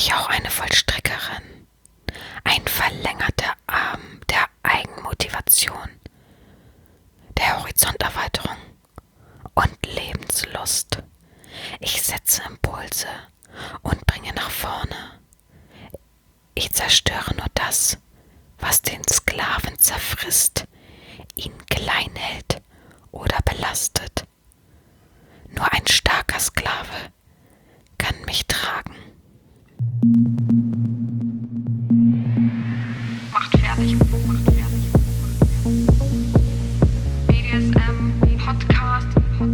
ich auch eine Vollstreckerin, ein verlängerter Arm der Eigenmotivation, der Horizonterweiterung und Lebenslust. Ich setze Impulse und bringe nach vorne. Ich zerstöre nur das, was den Sklaven zerfrisst, ihn klein hält oder belastet. Nur ein starker Sklave kann mich tragen. Macht fertig. BDSM Podcast.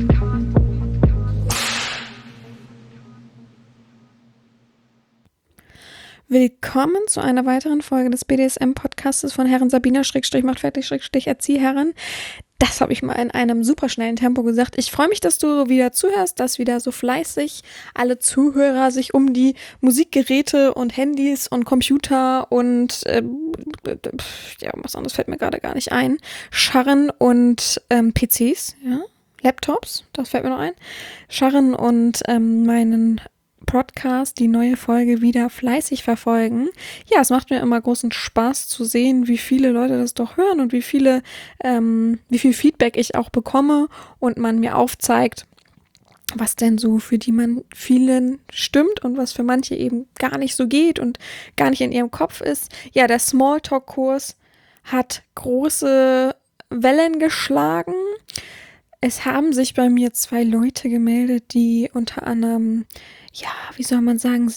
Willkommen zu einer weiteren Folge des BDSM-Podcastes von Herren Sabina /macht fertig /Erzieherin. Das habe ich mal in einem superschnellen Tempo gesagt. Ich freue mich, dass du wieder zuhörst, dass wieder so fleißig alle Zuhörer sich um die Musikgeräte und Handys und Computer und was anderes fällt mir gerade gar nicht ein, scharren und PCs, ja, Laptops, das fällt mir noch ein, scharren und meinen Podcast, die neue Folge wieder fleißig verfolgen. Ja, es macht mir immer großen Spaß zu sehen, wie viele Leute das doch hören und wie viel Feedback ich auch bekomme und man mir aufzeigt, was denn so für vielen stimmt und was für manche eben gar nicht so geht und gar nicht in ihrem Kopf ist. Ja, der Smalltalk-Kurs hat große Wellen geschlagen. Es haben sich bei mir 2 Leute gemeldet, die unter anderem, ja, wie soll man sagen,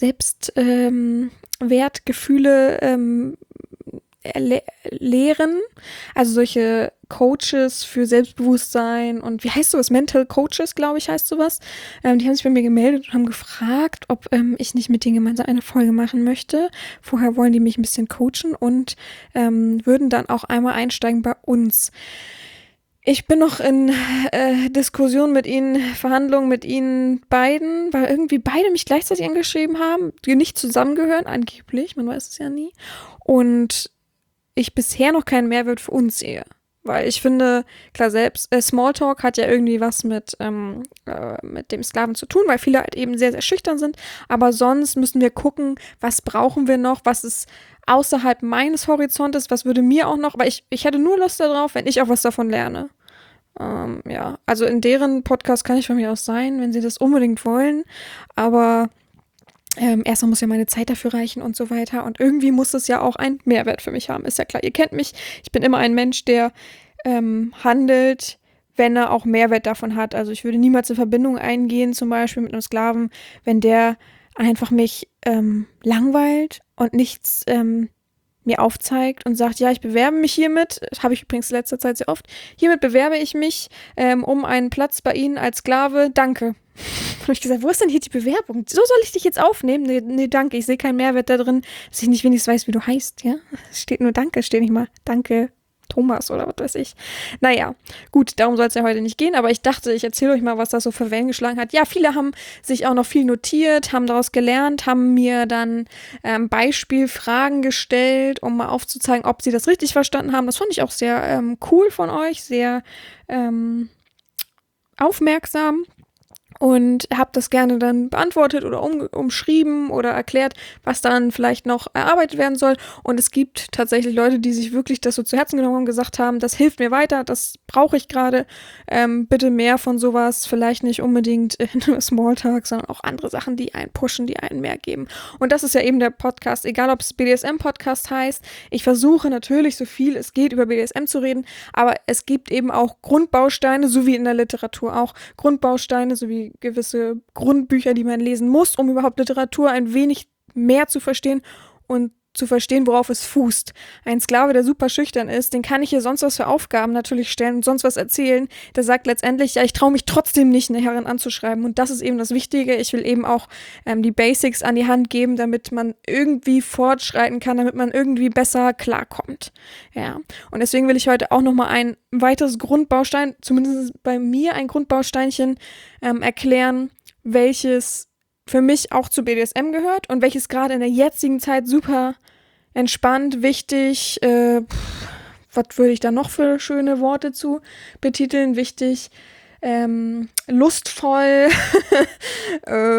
Selbstwertgefühle lehren. Also solche Coaches für Selbstbewusstsein und wie heißt sowas? Mental Coaches, glaube ich, heißt sowas. Die haben sich bei mir gemeldet und haben gefragt, ob ich nicht mit denen gemeinsam eine Folge machen möchte. Vorher wollen die mich ein bisschen coachen und würden dann auch einmal einsteigen bei uns. Ich bin noch in Diskussion mit ihnen, Verhandlungen mit ihnen beiden, weil irgendwie beide mich gleichzeitig angeschrieben haben, die nicht zusammengehören, angeblich, man weiß es ja nie. Und ich bisher noch keinen Mehrwert für uns sehe. Weil ich finde, klar, Smalltalk hat ja irgendwie was mit dem Sklaven zu tun, weil viele halt eben sehr, sehr schüchtern sind. Aber sonst müssen wir gucken, was brauchen wir noch, was ist außerhalb meines Horizontes, was würde mir auch noch, weil ich hätte nur Lust darauf, wenn ich auch was davon lerne. Ja, also in deren Podcast kann ich von mir aus sein, wenn sie das unbedingt wollen. Aber erstmal muss ja meine Zeit dafür reichen und so weiter. Und irgendwie muss es ja auch einen Mehrwert für mich haben. Ist ja klar, ihr kennt mich. Ich bin immer ein Mensch, der handelt, wenn er auch Mehrwert davon hat. Also ich würde niemals in Verbindung eingehen, zum Beispiel mit einem Sklaven, wenn der einfach mich langweilt und nichts mir aufzeigt und sagt, ja, ich bewerbe mich hiermit, das habe ich übrigens in letzter Zeit sehr oft, hiermit bewerbe ich mich um einen Platz bei Ihnen als Sklave, danke. Habe ich gesagt, wo ist denn hier die Bewerbung? So soll ich dich jetzt aufnehmen? Nee, danke, ich sehe keinen Mehrwert da drin, dass ich nicht wenigstens weiß, wie du heißt, ja? Es steht nur danke, steht nicht mal danke Thomas oder was weiß ich. Naja, gut, darum soll es ja heute nicht gehen, aber ich dachte, ich erzähle euch mal, was das so für Wellen geschlagen hat. Ja, viele haben sich auch noch viel notiert, haben daraus gelernt, haben mir dann Beispielfragen gestellt, um mal aufzuzeigen, ob sie das richtig verstanden haben. Das fand ich auch sehr cool von euch, sehr aufmerksam. Und habe das gerne dann beantwortet oder umschrieben oder erklärt, was dann vielleicht noch erarbeitet werden soll. Und es gibt tatsächlich Leute, die sich wirklich das so zu Herzen genommen haben und gesagt haben, das hilft mir weiter, das brauche ich gerade. Bitte mehr von sowas, vielleicht nicht unbedingt nur Smalltalk, sondern auch andere Sachen, die einen pushen, die einen mehr geben. Und das ist ja eben der Podcast, egal ob es BDSM-Podcast heißt. Ich versuche natürlich, so viel es geht, über BDSM zu reden, aber es gibt eben auch Grundbausteine, so wie in der Literatur auch, Grundbausteine sowie gewisse Grundbücher, die man lesen muss, um überhaupt Literatur ein wenig mehr zu verstehen und zu verstehen, worauf es fußt. Ein Sklave, der super schüchtern ist, den kann ich hier sonst was für Aufgaben natürlich stellen und sonst was erzählen. Der sagt letztendlich, ja, ich traue mich trotzdem nicht, eine Herrin anzuschreiben. Und das ist eben das Wichtige. Ich will eben auch die Basics an die Hand geben, damit man irgendwie fortschreiten kann, damit man irgendwie besser klarkommt. Ja. Und deswegen will ich heute auch nochmal ein weiteres Grundbaustein, zumindest bei mir ein Grundbausteinchen, erklären, welches für mich auch zu BDSM gehört und welches gerade in der jetzigen Zeit super entspannt, wichtig, was würde ich da noch für schöne Worte zu betiteln, wichtig, lustvoll,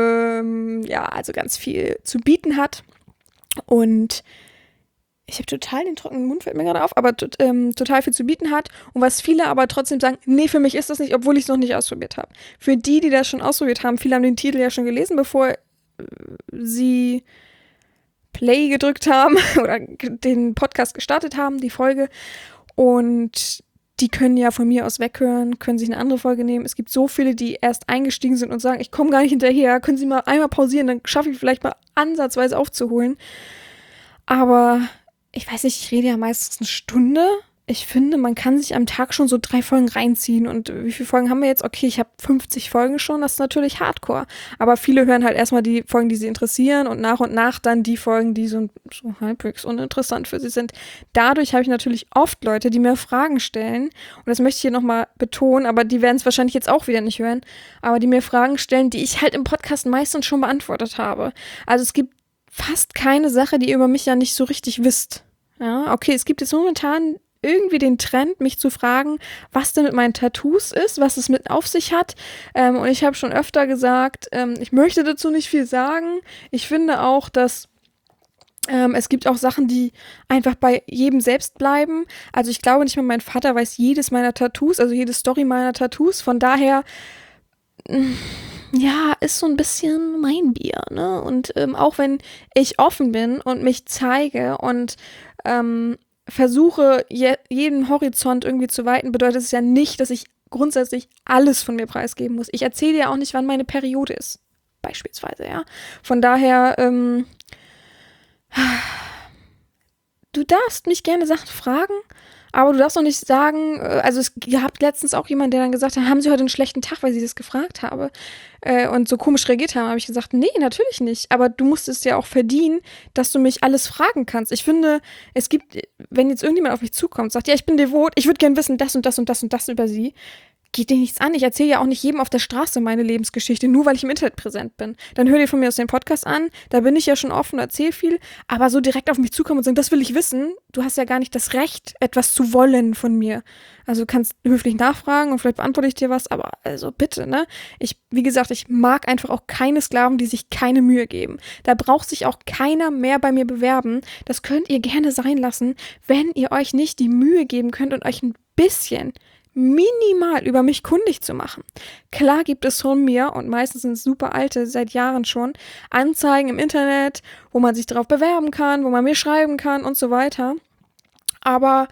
also ganz viel zu bieten hat. Und ich habe total den trockenen Mund, fällt mir gerade auf, aber total viel zu bieten hat. Und was viele aber trotzdem sagen, nee, für mich ist das nicht, obwohl ich es noch nicht ausprobiert habe. Für die das schon ausprobiert haben, viele haben den Titel ja schon gelesen, bevor sie Play gedrückt haben oder den Podcast gestartet haben, die Folge. Und die können ja von mir aus weghören, können sich eine andere Folge nehmen. Es gibt so viele, die erst eingestiegen sind und sagen, ich komme gar nicht hinterher, können Sie mal einmal pausieren, dann schaffe ich vielleicht mal ansatzweise aufzuholen. Aber ich weiß nicht, ich rede ja meistens eine Stunde. Ich finde, man kann sich am Tag schon so 3 Folgen reinziehen. Und wie viele Folgen haben wir jetzt? Okay, ich habe 50 Folgen schon, das ist natürlich Hardcore. Aber viele hören halt erstmal die Folgen, die sie interessieren und nach dann die Folgen, die so halbwegs uninteressant für sie sind. Dadurch habe ich natürlich oft Leute, die mir Fragen stellen. Und das möchte ich hier nochmal betonen, aber die werden es wahrscheinlich jetzt auch wieder nicht hören. Aber die mir Fragen stellen, die ich halt im Podcast meistens schon beantwortet habe. Also es gibt fast keine Sache, die ihr über mich ja nicht so richtig wisst. Ja, okay, es gibt jetzt momentan irgendwie den Trend, mich zu fragen, was denn mit meinen Tattoos ist, was es mit auf sich hat. Und ich habe schon öfter gesagt, ich möchte dazu nicht viel sagen. Ich finde auch, dass es gibt auch Sachen, die einfach bei jedem selbst bleiben. Also ich glaube nicht mal, mein Vater weiß jedes meiner Tattoos, also jede Story meiner Tattoos. Von daher ja, ist so ein bisschen mein Bier, ne? Und auch wenn ich offen bin und mich zeige und versuche, jeden Horizont irgendwie zu weiten, bedeutet es ja nicht, dass ich grundsätzlich alles von mir preisgeben muss. Ich erzähle ja auch nicht, wann meine Periode ist, beispielsweise, ja. Von daher, du darfst mich gerne Sachen fragen, aber du darfst doch nicht sagen, also ihr habt letztens auch jemanden, der dann gesagt hat, haben Sie heute einen schlechten Tag, weil Sie das gefragt habe und so komisch reagiert haben, habe ich gesagt, nee, natürlich nicht, aber du musst es ja auch verdienen, dass du mich alles fragen kannst. Ich finde, es gibt, wenn jetzt irgendjemand auf mich zukommt, sagt, ja, ich bin devot, ich würde gern wissen, das und das und das und das über Sie, geht dir nichts an. Ich erzähle ja auch nicht jedem auf der Straße meine Lebensgeschichte, nur weil ich im Internet präsent bin. Dann hör dir von mir aus den Podcast an, da bin ich ja schon offen und erzähle viel, aber so direkt auf mich zukommen und sagen, das will ich wissen, du hast ja gar nicht das Recht, etwas zu wollen von mir. Also du kannst höflich nachfragen und vielleicht beantworte ich dir was, aber also bitte, ne? Wie gesagt, ich mag einfach auch keine Sklaven, die sich keine Mühe geben. Da braucht sich auch keiner mehr bei mir bewerben. Das könnt ihr gerne sein lassen, wenn ihr euch nicht die Mühe geben könnt und euch ein bisschen minimal über mich kundig zu machen. Klar gibt es von mir, und meistens sind es super alte, seit Jahren schon, Anzeigen im Internet, wo man sich darauf bewerben kann, wo man mir schreiben kann und so weiter. Aber,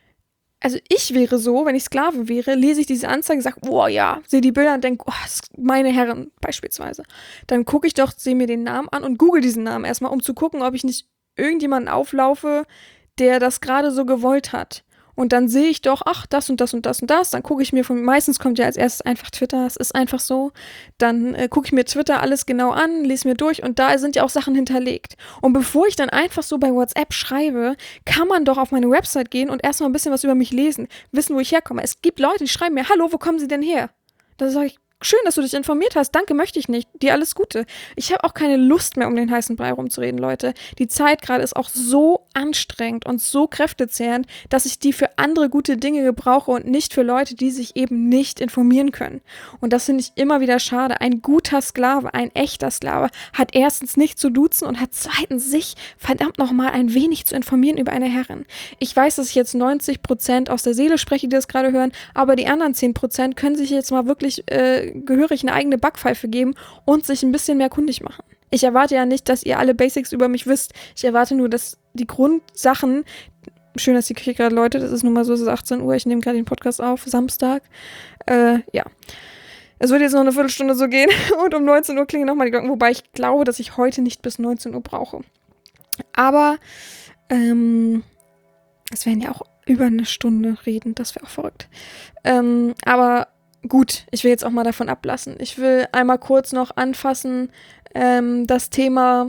also ich wäre so, wenn ich Sklave wäre, lese ich diese Anzeige, sage, boah ja, sehe die Bilder und denke, oh, das ist meine Herren beispielsweise. Dann gucke ich doch, sehe mir den Namen an und google diesen Namen erstmal, um zu gucken, ob ich nicht irgendjemanden auflaufe, der das gerade so gewollt hat. Und dann sehe ich doch, ach, das und das und das und das. Dann gucke ich mir meistens kommt ja als erstes einfach Twitter, es ist einfach so. Dann gucke ich mir Twitter alles genau an, lese mir durch und da sind ja auch Sachen hinterlegt. Und bevor ich dann einfach so bei WhatsApp schreibe, kann man doch auf meine Website gehen und erstmal ein bisschen was über mich lesen, wissen, wo ich herkomme. Es gibt Leute, die schreiben mir, hallo, wo kommen Sie denn her? Da sage ich, schön, dass du dich informiert hast. Danke, möchte ich nicht. Dir alles Gute. Ich habe auch keine Lust mehr, um den heißen Brei rumzureden, Leute. Die Zeit gerade ist auch so anstrengend und so kräftezehrend, dass ich die für andere gute Dinge gebrauche und nicht für Leute, die sich eben nicht informieren können. Und das finde ich immer wieder schade. Ein guter Sklave, ein echter Sklave, hat erstens nicht zu duzen und hat zweitens sich verdammt nochmal ein wenig zu informieren über eine Herrin. Ich weiß, dass ich jetzt 90% aus der Seele spreche, die das gerade hören, aber die anderen 10% können sich jetzt mal wirklich gehörig eine eigene Backpfeife geben und sich ein bisschen mehr kundig machen. Ich erwarte ja nicht, dass ihr alle Basics über mich wisst. Ich erwarte nur, dass die Grundsachen, schön, dass die Küche gerade läutet, das ist nun mal so, es ist 18 Uhr, ich nehme gerade den Podcast auf, Samstag. Ja. Es wird jetzt noch eine Viertelstunde so gehen und um 19 Uhr klingen nochmal die Glocken, wobei ich glaube, dass ich heute nicht bis 19 Uhr brauche. Aber es werden ja auch über eine Stunde reden, das wäre auch verrückt. Aber gut, ich will jetzt auch mal davon ablassen. Ich will einmal kurz noch anfassen, das Thema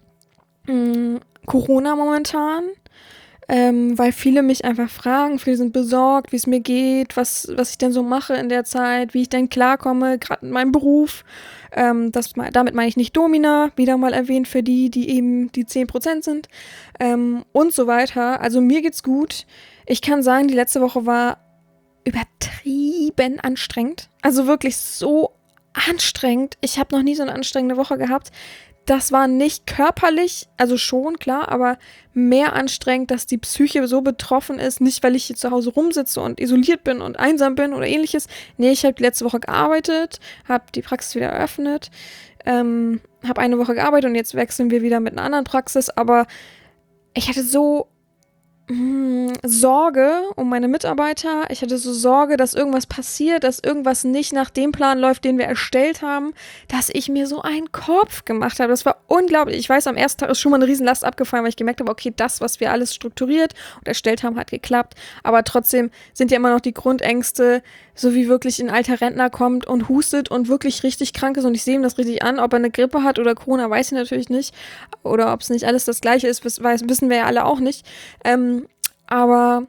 Corona momentan, weil viele mich einfach fragen, viele sind besorgt, wie es mir geht, was ich denn so mache in der Zeit, wie ich denn klarkomme, gerade in meinem Beruf. Damit meine ich nicht Domina, wieder mal erwähnt für die eben die 10% sind und so weiter. Also mir geht's gut. Ich kann sagen, die letzte Woche war übertrieben anstrengend. Also wirklich so anstrengend. Ich habe noch nie so eine anstrengende Woche gehabt. Das war nicht körperlich, also schon, klar, aber mehr anstrengend, dass die Psyche so betroffen ist. Nicht, weil ich hier zu Hause rumsitze und isoliert bin und einsam bin oder ähnliches. Nee, ich habe die letzte Woche gearbeitet, habe die Praxis wieder eröffnet, habe eine Woche gearbeitet und jetzt wechseln wir wieder mit einer anderen Praxis. Aber ich hatte so Sorge um meine Mitarbeiter. Ich hatte so Sorge, dass irgendwas passiert, dass irgendwas nicht nach dem Plan läuft, den wir erstellt haben, dass ich mir so einen Kopf gemacht habe. Das war unglaublich. Ich weiß, am ersten Tag ist schon mal eine Riesenlast abgefallen, weil ich gemerkt habe, okay, das, was wir alles strukturiert und erstellt haben, hat geklappt. Aber trotzdem sind ja immer noch die Grundängste, so wie wirklich ein alter Rentner kommt und hustet und wirklich richtig krank ist und ich sehe ihm das richtig an. Ob er eine Grippe hat oder Corona, weiß ich natürlich nicht. Oder ob es nicht alles das Gleiche ist, wissen wir ja alle auch nicht. Aber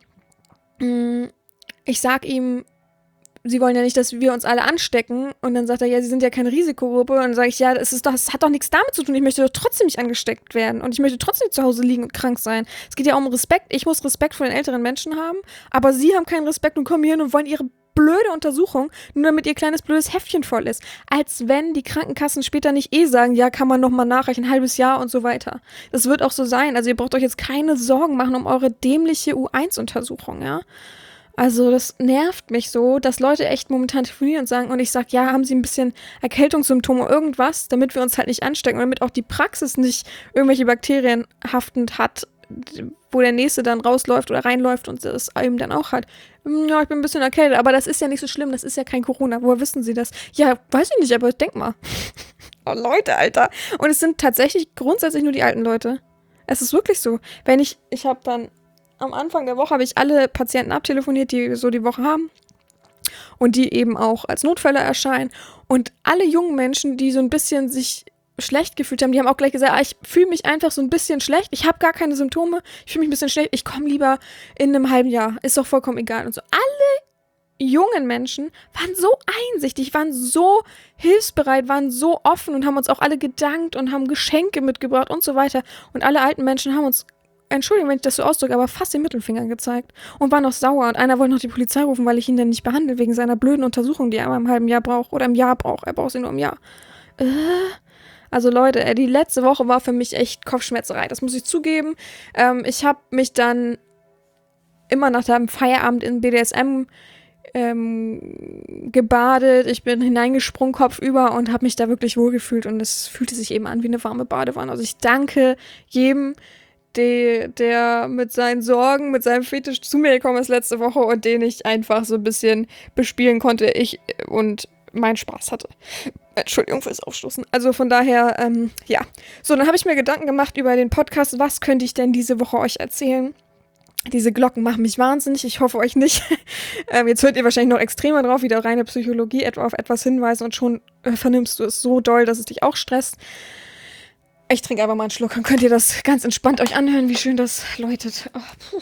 ich sag ihm, sie wollen ja nicht, dass wir uns alle anstecken. Und dann sagt er, ja, sie sind ja keine Risikogruppe. Und dann sage ich, ja, das hat doch nichts damit zu tun. Ich möchte doch trotzdem nicht angesteckt werden. Und ich möchte trotzdem nicht zu Hause liegen und krank sein. Es geht ja auch um Respekt. Ich muss Respekt vor den älteren Menschen haben. Aber sie haben keinen Respekt und kommen hier hin und wollen ihre blöde Untersuchung, nur damit ihr kleines blödes Heftchen voll ist. Als wenn die Krankenkassen später nicht sagen, ja, kann man nochmal nachreichen, ein halbes Jahr und so weiter. Das wird auch so sein. Also ihr braucht euch jetzt keine Sorgen machen um eure dämliche U1-Untersuchung, ja. Also das nervt mich so, dass Leute echt momentan telefonieren und sagen, und ich sag, ja, haben sie ein bisschen Erkältungssymptome, irgendwas, damit wir uns halt nicht anstecken und damit auch die Praxis nicht irgendwelche Bakterien haftend hat, wo der Nächste dann rausläuft oder reinläuft und es ihm dann auch hat. Ja, ich bin ein bisschen erkältet, aber das ist ja nicht so schlimm, das ist ja kein Corona. Woher wissen Sie das? Ja, weiß ich nicht, aber denk mal. Oh, Leute, Alter. Und es sind tatsächlich grundsätzlich nur die alten Leute. Es ist wirklich so. Ich habe dann am Anfang der Woche habe ich alle Patienten abtelefoniert, die so die Woche haben und die eben auch als Notfälle erscheinen. Und alle jungen Menschen, die so ein bisschen sich schlecht gefühlt haben, die haben auch gleich gesagt, ich fühle mich einfach so ein bisschen schlecht, ich habe gar keine Symptome, ich fühle mich ein bisschen schlecht, ich komme lieber in einem halben Jahr, ist doch vollkommen egal. Und so alle jungen Menschen waren so einsichtig, waren so hilfsbereit, waren so offen und haben uns auch alle gedankt und haben Geschenke mitgebracht und so weiter. Und alle alten Menschen haben uns, Entschuldigung, wenn ich das so ausdrücke, aber fast den Mittelfinger gezeigt und waren noch sauer. Und einer wollte noch die Polizei rufen, weil ich ihn dann nicht behandle, wegen seiner blöden Untersuchung, die er einmal im halben Jahr braucht oder im Jahr braucht. Er braucht sie nur im Jahr. Also Leute, die letzte Woche war für mich echt Kopfschmerzerei, das muss ich zugeben. Ich habe mich dann immer nach dem Feierabend in BDSM gebadet, ich bin hineingesprungen kopfüber und habe mich da wirklich wohlgefühlt und es fühlte sich eben an wie eine warme Badewanne. Also ich danke jedem, der mit seinen Sorgen, mit seinem Fetisch zu mir gekommen ist letzte Woche und den ich einfach so ein bisschen bespielen konnte, ich und meinen Spaß hatte. Entschuldigung fürs Aufstoßen. Also von daher, ja. So, dann habe ich mir Gedanken gemacht über den Podcast. Was könnte ich denn diese Woche euch erzählen? Diese Glocken machen mich wahnsinnig. Ich hoffe euch nicht. Jetzt hört ihr wahrscheinlich noch extremer drauf, wieder reine Psychologie, etwa auf etwas hinweisen und schon vernimmst du es so doll, dass es dich auch stresst. Ich trinke einfach mal einen Schluck, dann könnt ihr das ganz entspannt euch anhören, wie schön das läutet. Oh, puh.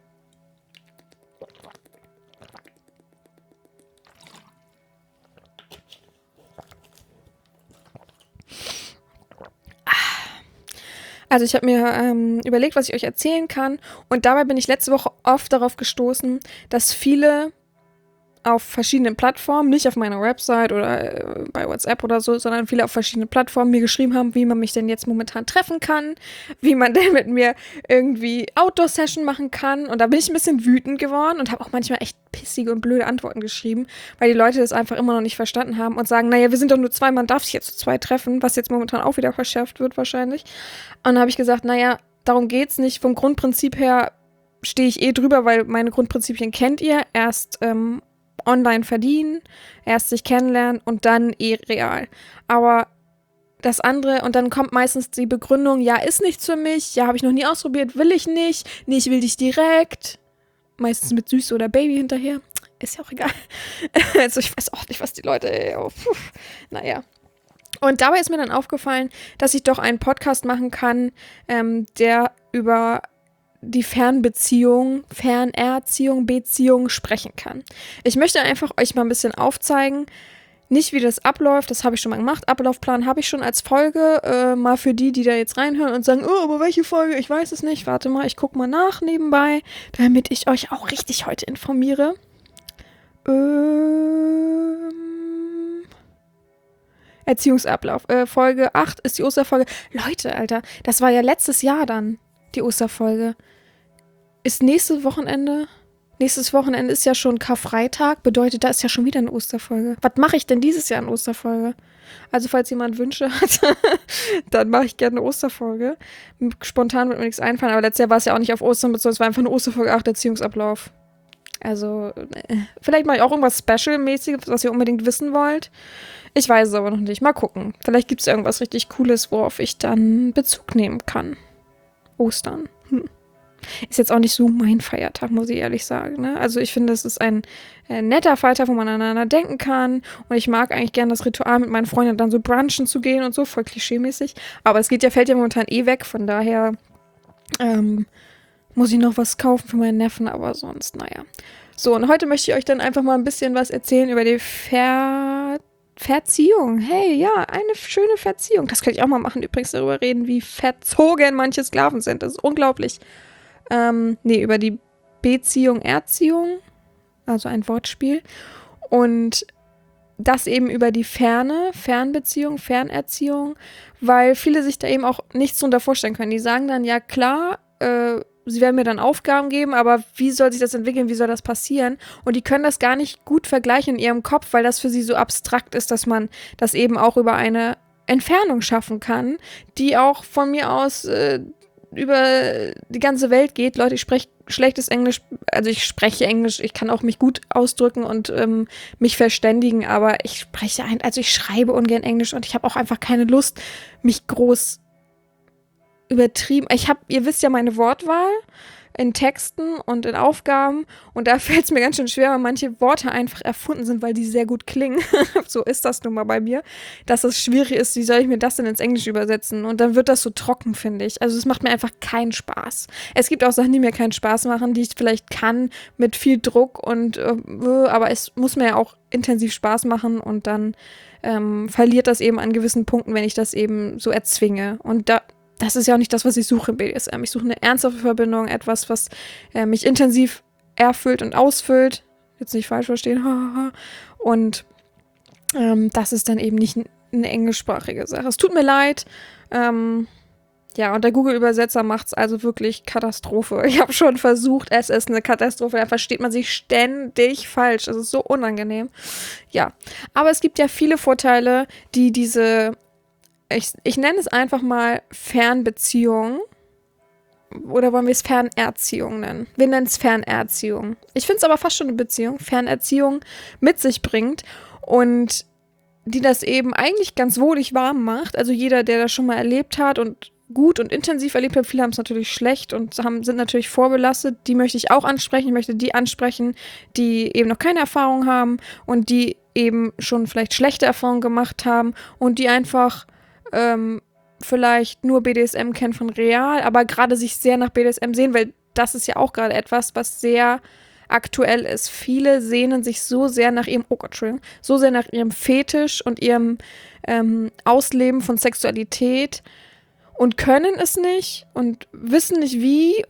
Also ich habe mir überlegt, was ich euch erzählen kann und dabei bin ich letzte Woche oft darauf gestoßen, dass viele auf verschiedenen Plattformen, nicht auf meiner Website oder bei WhatsApp oder so, sondern viele auf verschiedenen Plattformen mir geschrieben haben, wie man mich denn jetzt momentan treffen kann, wie man denn mit mir irgendwie Outdoor-Session machen kann. Und da bin ich ein bisschen wütend geworden und habe auch manchmal echt pissige und blöde Antworten geschrieben, weil die Leute das einfach immer noch nicht verstanden haben und sagen, naja, wir sind doch nur zwei, man darf sich jetzt zu zwei treffen, was jetzt momentan auch wieder verschärft wird wahrscheinlich. Und da habe ich gesagt, naja, darum geht's nicht. Vom Grundprinzip her stehe ich drüber, weil meine Grundprinzipien kennt ihr. Erst online verdienen, erst sich kennenlernen und dann real. Aber das andere, und dann kommt meistens die Begründung, ja, ist nichts für mich, ja, habe ich noch nie ausprobiert, will ich nicht, nee, ich will dich direkt. Meistens mit Süß oder Baby hinterher. Ist ja auch egal. Also ich weiß auch nicht, was die Leute, naja. Und dabei ist mir dann aufgefallen, dass ich doch einen Podcast machen kann, der über die Fernbeziehung, Fernerziehung, Beziehung sprechen kann. Ich möchte einfach euch mal ein bisschen aufzeigen, nicht wie das abläuft, das habe ich schon mal gemacht, Ablaufplan habe ich schon als Folge, mal für die da jetzt reinhören und sagen, oh, aber welche Folge, ich weiß es nicht, warte mal, ich gucke mal nach nebenbei, damit ich euch auch richtig heute informiere. Erziehungsablauf. Folge 8 ist die Osterfolge. Leute, Alter, das war ja letztes Jahr dann, die Osterfolge. Ist nächstes Wochenende ist ja schon Karfreitag, bedeutet, da ist ja schon wieder eine Osterfolge. Was mache ich denn dieses Jahr in Osterfolge? Also, falls jemand Wünsche hat, dann mache ich gerne eine Osterfolge. Spontan wird mir nichts einfallen, aber letztes Jahr war es ja auch nicht auf Ostern bezogen, es war einfach eine Osterfolge 8 Erziehungsablauf. Also, vielleicht mache ich auch irgendwas Special-mäßiges, was ihr unbedingt wissen wollt. Ich weiß es aber noch nicht. Mal gucken. Vielleicht gibt es irgendwas richtig Cooles, worauf ich dann Bezug nehmen kann. Ostern. Ist jetzt auch nicht so mein Feiertag, muss ich ehrlich sagen. Ne? Also ich finde, es ist ein netter Feiertag, wo man aneinander denken kann. Und ich mag eigentlich gerne das Ritual, mit meinen Freunden dann so brunchen zu gehen und so, voll klischeemäßig. Aber es fällt ja momentan weg, von daher muss ich noch was kaufen für meinen Neffen, aber sonst, naja. So, und heute möchte ich euch dann einfach mal ein bisschen was erzählen über die Verziehung. Hey, ja, eine schöne Verziehung. Das könnte ich auch mal machen, übrigens darüber reden, wie verzogen manche Sklaven sind. Das ist unglaublich. Über die Beziehung, Erziehung, also ein Wortspiel. Und das eben über die Fernbeziehung, Fernerziehung, weil viele sich da eben auch nichts drunter vorstellen können. Die sagen dann, ja klar, sie werden mir dann Aufgaben geben, aber wie soll sich das entwickeln, wie soll das passieren? Und die können das gar nicht gut vergleichen in ihrem Kopf, weil das für sie so abstrakt ist, dass man das eben auch über eine Entfernung schaffen kann, die auch von mir aus über die ganze Welt geht. Leute, ich spreche schlechtes Englisch, also ich spreche Englisch, ich kann auch mich gut ausdrücken und mich verständigen, aber ich schreibe ungern Englisch und ich habe auch einfach keine Lust, mich groß übertrieben. Ihr wisst ja meine Wortwahl in Texten und in Aufgaben und da fällt es mir ganz schön schwer, weil manche Worte einfach erfunden sind, weil die sehr gut klingen. So ist das nun mal bei mir, dass es schwierig ist, wie soll ich mir das denn ins Englische übersetzen? Und dann wird das so trocken, finde ich. Also es macht mir einfach keinen Spaß. Es gibt auch Sachen, die mir keinen Spaß machen, die ich vielleicht kann mit viel Druck und aber es muss mir ja auch intensiv Spaß machen und dann verliert das eben an gewissen Punkten, wenn ich das eben so erzwinge. Und das ist ja auch nicht das, was ich suche im BDSM. Ich suche eine ernsthafte Verbindung, etwas, was mich intensiv erfüllt und ausfüllt. Jetzt nicht falsch verstehen. Und das ist dann eben nicht eine englischsprachige Sache. Es tut mir leid. Und der Google-Übersetzer macht es also wirklich Katastrophe. Ich habe schon versucht, es ist eine Katastrophe. Da versteht man sich ständig falsch. Das ist so unangenehm. Ja, aber es gibt ja viele Vorteile, die diese ich nenne es einfach mal Fernbeziehung. Oder wollen wir es Fernerziehung nennen? Wir nennen es Fernerziehung. Ich finde es aber fast schon eine Beziehung. Fernerziehung mit sich bringt und die das eben eigentlich ganz wohlig warm macht. Also jeder, der das schon mal erlebt hat und gut und intensiv erlebt hat, viele haben es natürlich schlecht und sind natürlich vorbelastet. Die möchte ich auch ansprechen. Ich möchte die ansprechen, die eben noch keine Erfahrung haben und die eben schon vielleicht schlechte Erfahrungen gemacht haben und die einfach vielleicht nur BDSM kennen von real, aber gerade sich sehr nach BDSM sehen, weil das ist ja auch gerade etwas, was sehr aktuell ist. Viele sehnen sich so sehr nach so sehr nach ihrem Fetisch und ihrem Ausleben von Sexualität und können es nicht und wissen nicht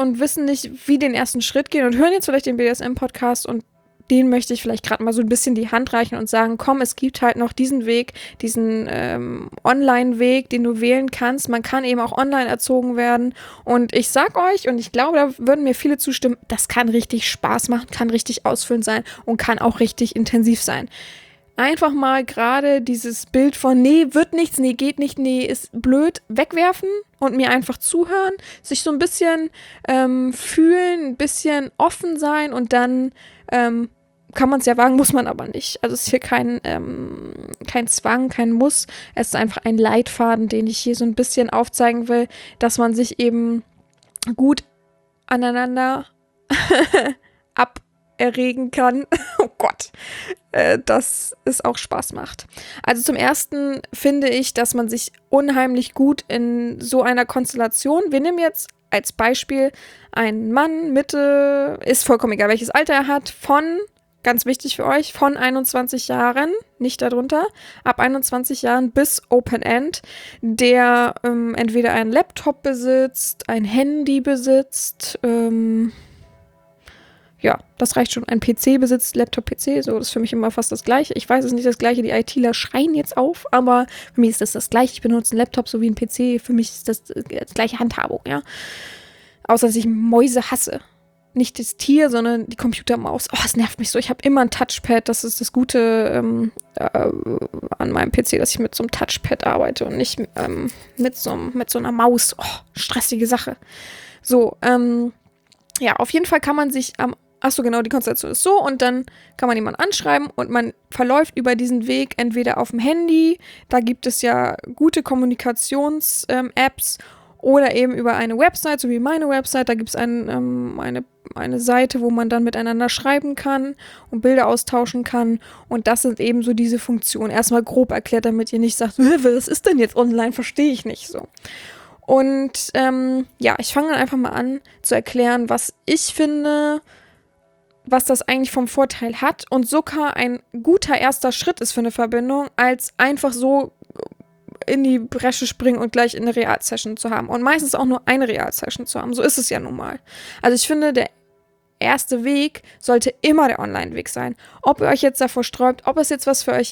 wie den ersten Schritt gehen und hören jetzt vielleicht den BDSM-Podcast und den möchte ich vielleicht gerade mal so ein bisschen die Hand reichen und sagen, komm, es gibt halt noch diesen Weg, diesen Online-Weg, den du wählen kannst. Man kann eben auch online erzogen werden. Und ich sag euch, und ich glaube, da würden mir viele zustimmen, das kann richtig Spaß machen, kann richtig ausfüllend sein und kann auch richtig intensiv sein. Einfach mal gerade dieses Bild von, nee, wird nichts, nee, geht nicht, nee, ist blöd, wegwerfen und mir einfach zuhören, sich so ein bisschen fühlen, ein bisschen offen sein und dann kann man es ja wagen, muss man aber nicht. Also es ist hier kein Zwang, kein Muss. Es ist einfach ein Leitfaden, den ich hier so ein bisschen aufzeigen will, dass man sich eben gut aneinander aberregen kann. Oh Gott, dass es auch Spaß macht. Also zum Ersten finde ich, dass man sich unheimlich gut in so einer Konstellation, wir nehmen jetzt als Beispiel einen Mann, Mitte, ist vollkommen egal, welches Alter er hat, ganz wichtig für euch, von 21 Jahren, nicht darunter, ab 21 Jahren bis Open End, der entweder einen Laptop besitzt, ein Handy besitzt, ja, das reicht schon. Ein PC besitzt, Laptop-PC, so, das ist für mich immer fast das Gleiche. Ich weiß, es ist nicht das Gleiche, die ITler schreien jetzt auf, aber für mich ist das Gleiche. Ich benutze einen Laptop so wie ein PC, für mich ist das gleiche Handhabung, ja. Außer, dass ich Mäuse hasse. Nicht das Tier, sondern die Computermaus. Oh, es nervt mich so. Ich habe immer ein Touchpad. Das ist das Gute an meinem PC, dass ich mit so einem Touchpad arbeite und nicht mit so einer Maus. Oh, stressige Sache. So, ja, auf jeden Fall kann man sich achso, genau, die Konstellation ist so und dann kann man jemanden anschreiben und man verläuft über diesen Weg entweder auf dem Handy, da gibt es ja gute Kommunikations-Apps oder eben über eine Website, so wie meine Website, da gibt es eine Seite, wo man dann miteinander schreiben kann und Bilder austauschen kann und das sind eben so diese Funktionen. Erstmal grob erklärt, damit ihr nicht sagt, was ist denn jetzt online, verstehe ich nicht so. Und ja, ich fange dann einfach mal an zu erklären, was ich finde, was das eigentlich vom Vorteil hat und sogar ein guter erster Schritt ist für eine Verbindung, als einfach so in die Bresche springen und gleich eine Realsession zu haben. Und meistens auch nur eine Realsession zu haben. So ist es ja nun mal. Also ich finde, der erste Weg sollte immer der Online-Weg sein. Ob ihr euch jetzt davor sträubt, ob es jetzt was für euch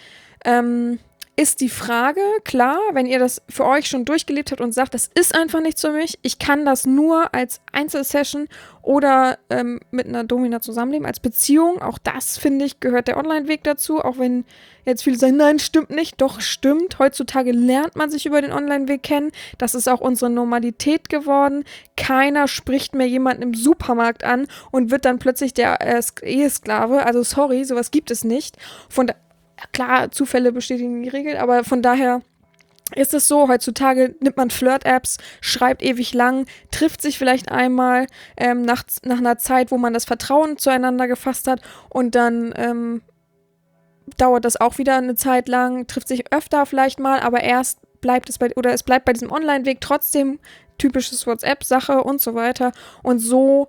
ist die Frage, klar, wenn ihr das für euch schon durchgelebt habt und sagt, das ist einfach nichts für mich, ich kann das nur als Einzelsession oder mit einer Domina zusammenleben, als Beziehung, auch das, finde ich, gehört der Online-Weg dazu, auch wenn jetzt viele sagen, nein, stimmt nicht, doch, stimmt, heutzutage lernt man sich über den Online-Weg kennen, das ist auch unsere Normalität geworden, keiner spricht mehr jemanden im Supermarkt an und wird dann plötzlich der Ehesklave, also sorry, sowas gibt es nicht, klar, Zufälle bestätigen die Regel, aber von daher ist es so, heutzutage nimmt man Flirt-Apps, schreibt ewig lang, trifft sich vielleicht einmal nach einer Zeit, wo man das Vertrauen zueinander gefasst hat und dann dauert das auch wieder eine Zeit lang, trifft sich öfter vielleicht mal, aber es bleibt bei diesem Online-Weg trotzdem typisches WhatsApp-Sache und so weiter und so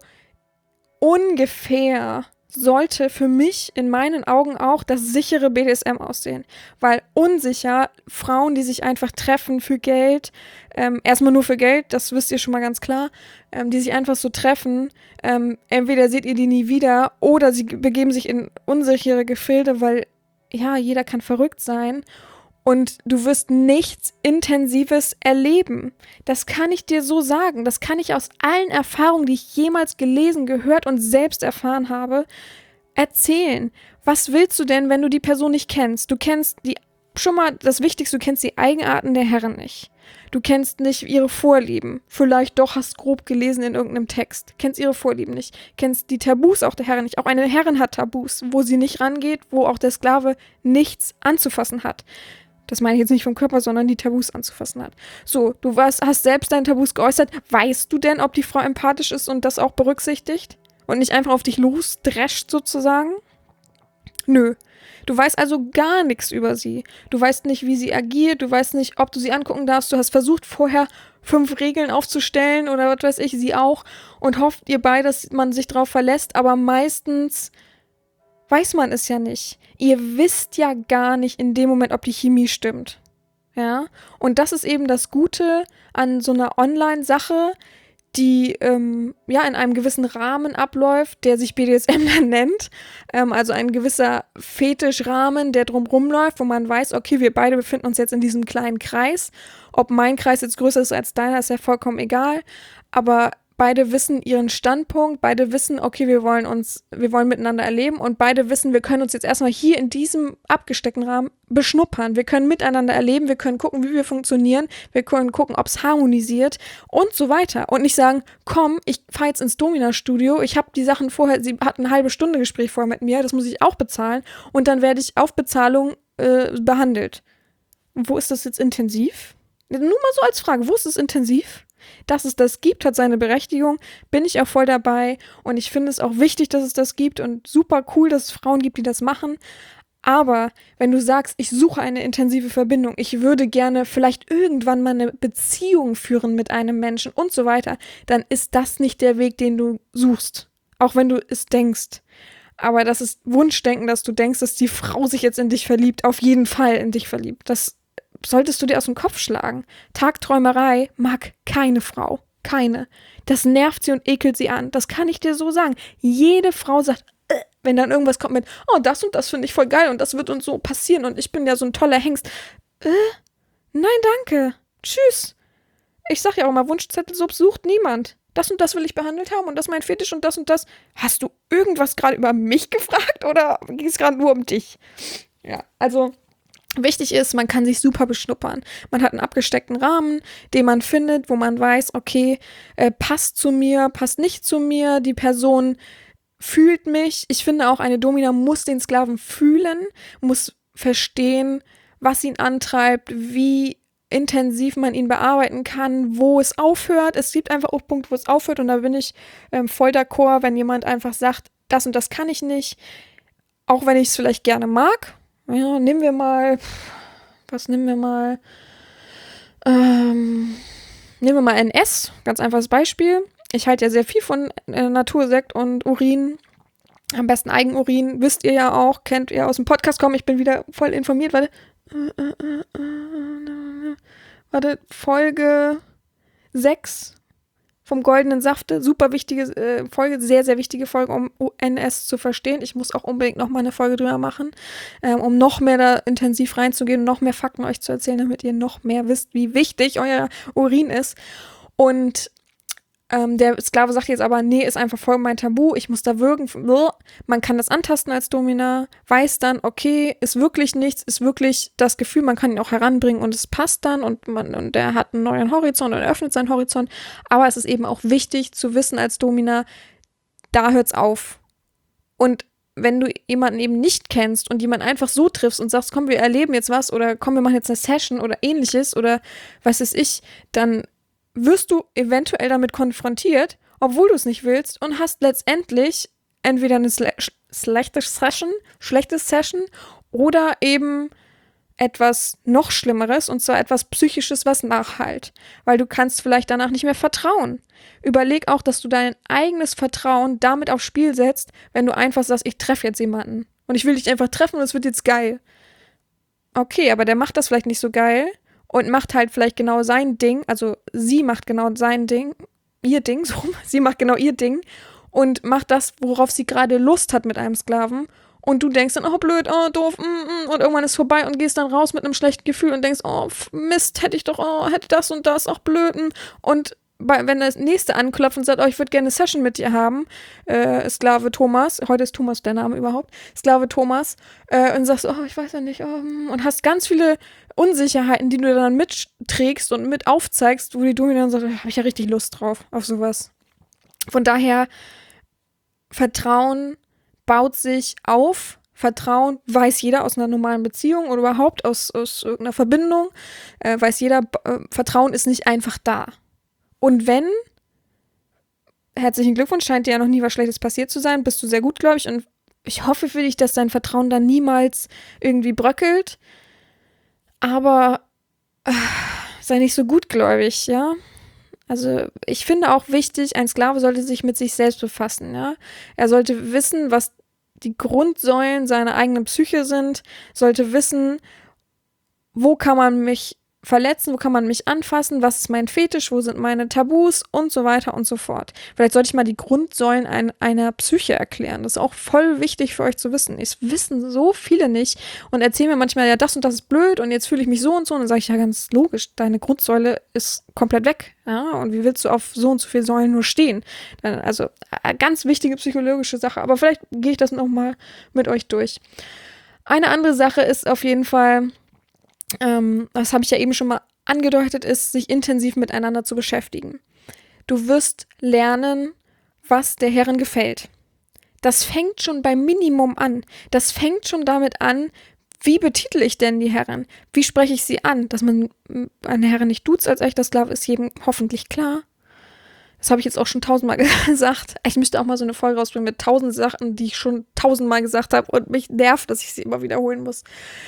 ungefähr sollte für mich in meinen Augen auch das sichere BDSM aussehen. Weil unsicher, Frauen, die sich einfach treffen für Geld, erstmal nur für Geld, das wisst ihr schon mal ganz klar, die sich einfach so treffen, entweder seht ihr die nie wieder oder sie begeben sich in unsichere Gefilde, weil ja, jeder kann verrückt sein und du wirst nichts Intensives erleben. Das kann ich dir so sagen. Das kann ich aus allen Erfahrungen, die ich jemals gelesen, gehört und selbst erfahren habe, erzählen. Was willst du denn, wenn du die Person nicht kennst? Du kennst schon mal das Wichtigste, du kennst die Eigenarten der Herren nicht. Du kennst nicht ihre Vorlieben. Vielleicht doch, hast grob gelesen in irgendeinem Text. Kennst ihre Vorlieben nicht. Kennst die Tabus auch der Herren nicht. Auch eine Herrin hat Tabus, wo sie nicht rangeht, wo auch der Sklave nichts anzufassen hat. Das meine ich jetzt nicht vom Körper, sondern die Tabus anzufassen hat. So, du hast selbst deine Tabus geäußert. Weißt du denn, ob die Frau empathisch ist und das auch berücksichtigt? Und nicht einfach auf dich losdrescht sozusagen? Nö. Du weißt also gar nichts über sie. Du weißt nicht, wie sie agiert. Du weißt nicht, ob du sie angucken darfst. Du hast versucht, vorher 5 Regeln aufzustellen oder was weiß ich, sie auch. Und hofft ihr beide, dass man sich drauf verlässt. Aber meistens weiß man es ja nicht. Ihr wisst ja gar nicht in dem Moment, ob die Chemie stimmt. Ja? Und das ist eben das Gute an so einer Online-Sache, die ja in einem gewissen Rahmen abläuft, der sich BDSM dann nennt. Also ein gewisser Fetischrahmen, der drumrum läuft, wo man weiß, okay, wir beide befinden uns jetzt in diesem kleinen Kreis. Ob mein Kreis jetzt größer ist als deiner, ist ja vollkommen egal. Aber beide wissen ihren Standpunkt, beide wissen, okay, wir wollen miteinander erleben und beide wissen, wir können uns jetzt erstmal hier in diesem abgesteckten Rahmen beschnuppern. Wir können miteinander erleben, wir können gucken, wie wir funktionieren, wir können gucken, ob es harmonisiert und so weiter. Und nicht sagen, komm, ich fahre jetzt ins Domina-Studio, ich habe die Sachen vorher, sie hat eine halbe Stunde Gespräch vorher mit mir, das muss ich auch bezahlen und dann werde ich auf Bezahlung behandelt. Wo ist das jetzt intensiv? Nur mal so als Frage, wo ist es intensiv? Dass es das gibt, hat seine Berechtigung, bin ich auch voll dabei und ich finde es auch wichtig, dass es das gibt und super cool, dass es Frauen gibt, die das machen. Aber wenn du sagst, ich suche eine intensive Verbindung, ich würde gerne vielleicht irgendwann mal eine Beziehung führen mit einem Menschen und so weiter, dann ist das nicht der Weg, den du suchst. Auch wenn du es denkst. Aber das ist Wunschdenken, dass du denkst, dass die Frau sich jetzt in dich verliebt, auf jeden Fall in dich verliebt. Das solltest du dir aus dem Kopf schlagen. Tagträumerei mag keine Frau. keine. Das nervt sie und ekelt sie an. Das kann ich dir so sagen. Jede Frau sagt, wenn dann irgendwas kommt mit, oh, das und das finde ich voll geil und das wird uns so passieren und ich bin ja so ein toller Hengst. Nein, danke. Tschüss. Ich sag ja auch immer, Wunschzettelsub sucht niemand. Das und das will ich behandelt haben und das ist mein Fetisch und das und das. Hast du irgendwas gerade über mich gefragt oder ging es gerade nur um dich? Ja, also wichtig ist, man kann sich super beschnuppern. Man hat einen abgesteckten Rahmen, den man findet, wo man weiß, okay, passt zu mir, passt nicht zu mir, die Person fühlt mich. Ich finde auch, eine Domina muss den Sklaven fühlen, muss verstehen, was ihn antreibt, wie intensiv man ihn bearbeiten kann, wo es aufhört. Es gibt einfach auch Punkte, wo es aufhört und da bin ich voll d'accord, wenn jemand einfach sagt, das und das kann ich nicht, auch wenn ich es vielleicht gerne mag. Ja, nehmen wir mal NS, ganz einfaches Beispiel. Ich halte ja sehr viel von Natursekt und Urin. Am besten Eigenurin, wisst ihr ja auch, kennt ihr aus dem Podcast. Komm, ich bin wieder voll informiert. Warte, Folge 6 vom Goldenen Safte. Super wichtige Folge, sehr, sehr wichtige Folge, um NS zu verstehen. Ich muss auch unbedingt noch mal eine Folge drüber machen, um noch mehr da intensiv reinzugehen, noch mehr Fakten euch zu erzählen, damit ihr noch mehr wisst, wie wichtig euer Urin ist. Und der Sklave sagt jetzt aber, nee, ist einfach voll mein Tabu, ich muss da wirken. Man kann das antasten als Domina, weiß dann, okay, ist wirklich nichts, ist wirklich das Gefühl, man kann ihn auch heranbringen und es passt dann und der hat einen neuen Horizont und öffnet seinen Horizont. Aber es ist eben auch wichtig zu wissen als Domina, da hört's auf. Und wenn du jemanden eben nicht kennst und jemanden einfach so triffst und sagst, komm, wir erleben jetzt was oder komm, wir machen jetzt eine Session oder ähnliches oder was weiß ich, dann wirst du eventuell damit konfrontiert, obwohl du es nicht willst und hast letztendlich entweder eine schlechte Session oder eben etwas noch Schlimmeres und zwar etwas Psychisches, was nachhalt, weil du kannst vielleicht danach nicht mehr vertrauen. Überleg auch, dass du dein eigenes Vertrauen damit aufs Spiel setzt, wenn du einfach sagst, ich treffe jetzt jemanden und ich will dich einfach treffen und es wird jetzt geil. Okay, aber der macht das vielleicht nicht so geil und macht halt vielleicht genau sein Ding, also sie macht genau sein Ding, ihr Ding, so, sie macht genau ihr Ding und macht das, worauf sie gerade Lust hat mit einem Sklaven und du denkst dann, oh blöd, oh doof, und irgendwann ist vorbei und gehst dann raus mit einem schlechten Gefühl und denkst, oh Mist, hätte das und das, auch blöden und wenn das nächste anklopft und sagt, oh, ich würde gerne eine Session mit dir haben, Sklave Thomas, heute ist Thomas der Name überhaupt, Sklave Thomas, und sagst, oh, ich weiß ja nicht, und hast ganz viele Unsicherheiten, die du dann mitträgst und mit aufzeigst, wo die Domina dann sagt, habe ich ja richtig Lust drauf, auf sowas. Von daher, Vertrauen baut sich auf, Vertrauen weiß jeder aus einer normalen Beziehung oder überhaupt aus irgendeiner Verbindung, weiß jeder, Vertrauen ist nicht einfach da. Und wenn, herzlichen Glückwunsch, scheint dir ja noch nie was Schlechtes passiert zu sein, bist du sehr gutgläubig und ich hoffe für dich, dass dein Vertrauen dann niemals irgendwie bröckelt, aber sei nicht so gutgläubig, ja. Also ich finde auch wichtig, ein Sklave sollte sich mit sich selbst befassen, ja. Er sollte wissen, was die Grundsäulen seiner eigenen Psyche sind, sollte wissen, wo kann man mich verletzen, wo kann man mich anfassen, was ist mein Fetisch, wo sind meine Tabus und so weiter und so fort. Vielleicht sollte ich mal die Grundsäulen einer Psyche erklären. Das ist auch voll wichtig für euch zu wissen. Es wissen so viele nicht und erzählen mir manchmal, ja, das und das ist blöd und jetzt fühle ich mich so und so und dann sage ich, ja, ganz logisch, deine Grundsäule ist komplett weg. Ja, und wie willst du auf so und so viele Säulen nur stehen? Also, ganz wichtige psychologische Sache, aber vielleicht gehe ich das nochmal mit euch durch. Eine andere Sache ist auf jeden Fall, das habe ich ja eben schon mal angedeutet, ist, sich intensiv miteinander zu beschäftigen. Du wirst lernen, was der Herrin gefällt. Das fängt schon beim Minimum an. Das fängt schon damit an, wie betitel ich denn die Herrin? Wie spreche ich sie an? Dass man eine Herrin nicht duzt als echter Sklave, ist jedem hoffentlich klar. Das habe ich jetzt auch schon 1000-mal gesagt. Ich müsste auch mal so eine Folge rausbringen mit 1000 Sachen, die ich schon 1000-mal gesagt habe und mich nervt, dass ich sie immer wiederholen muss.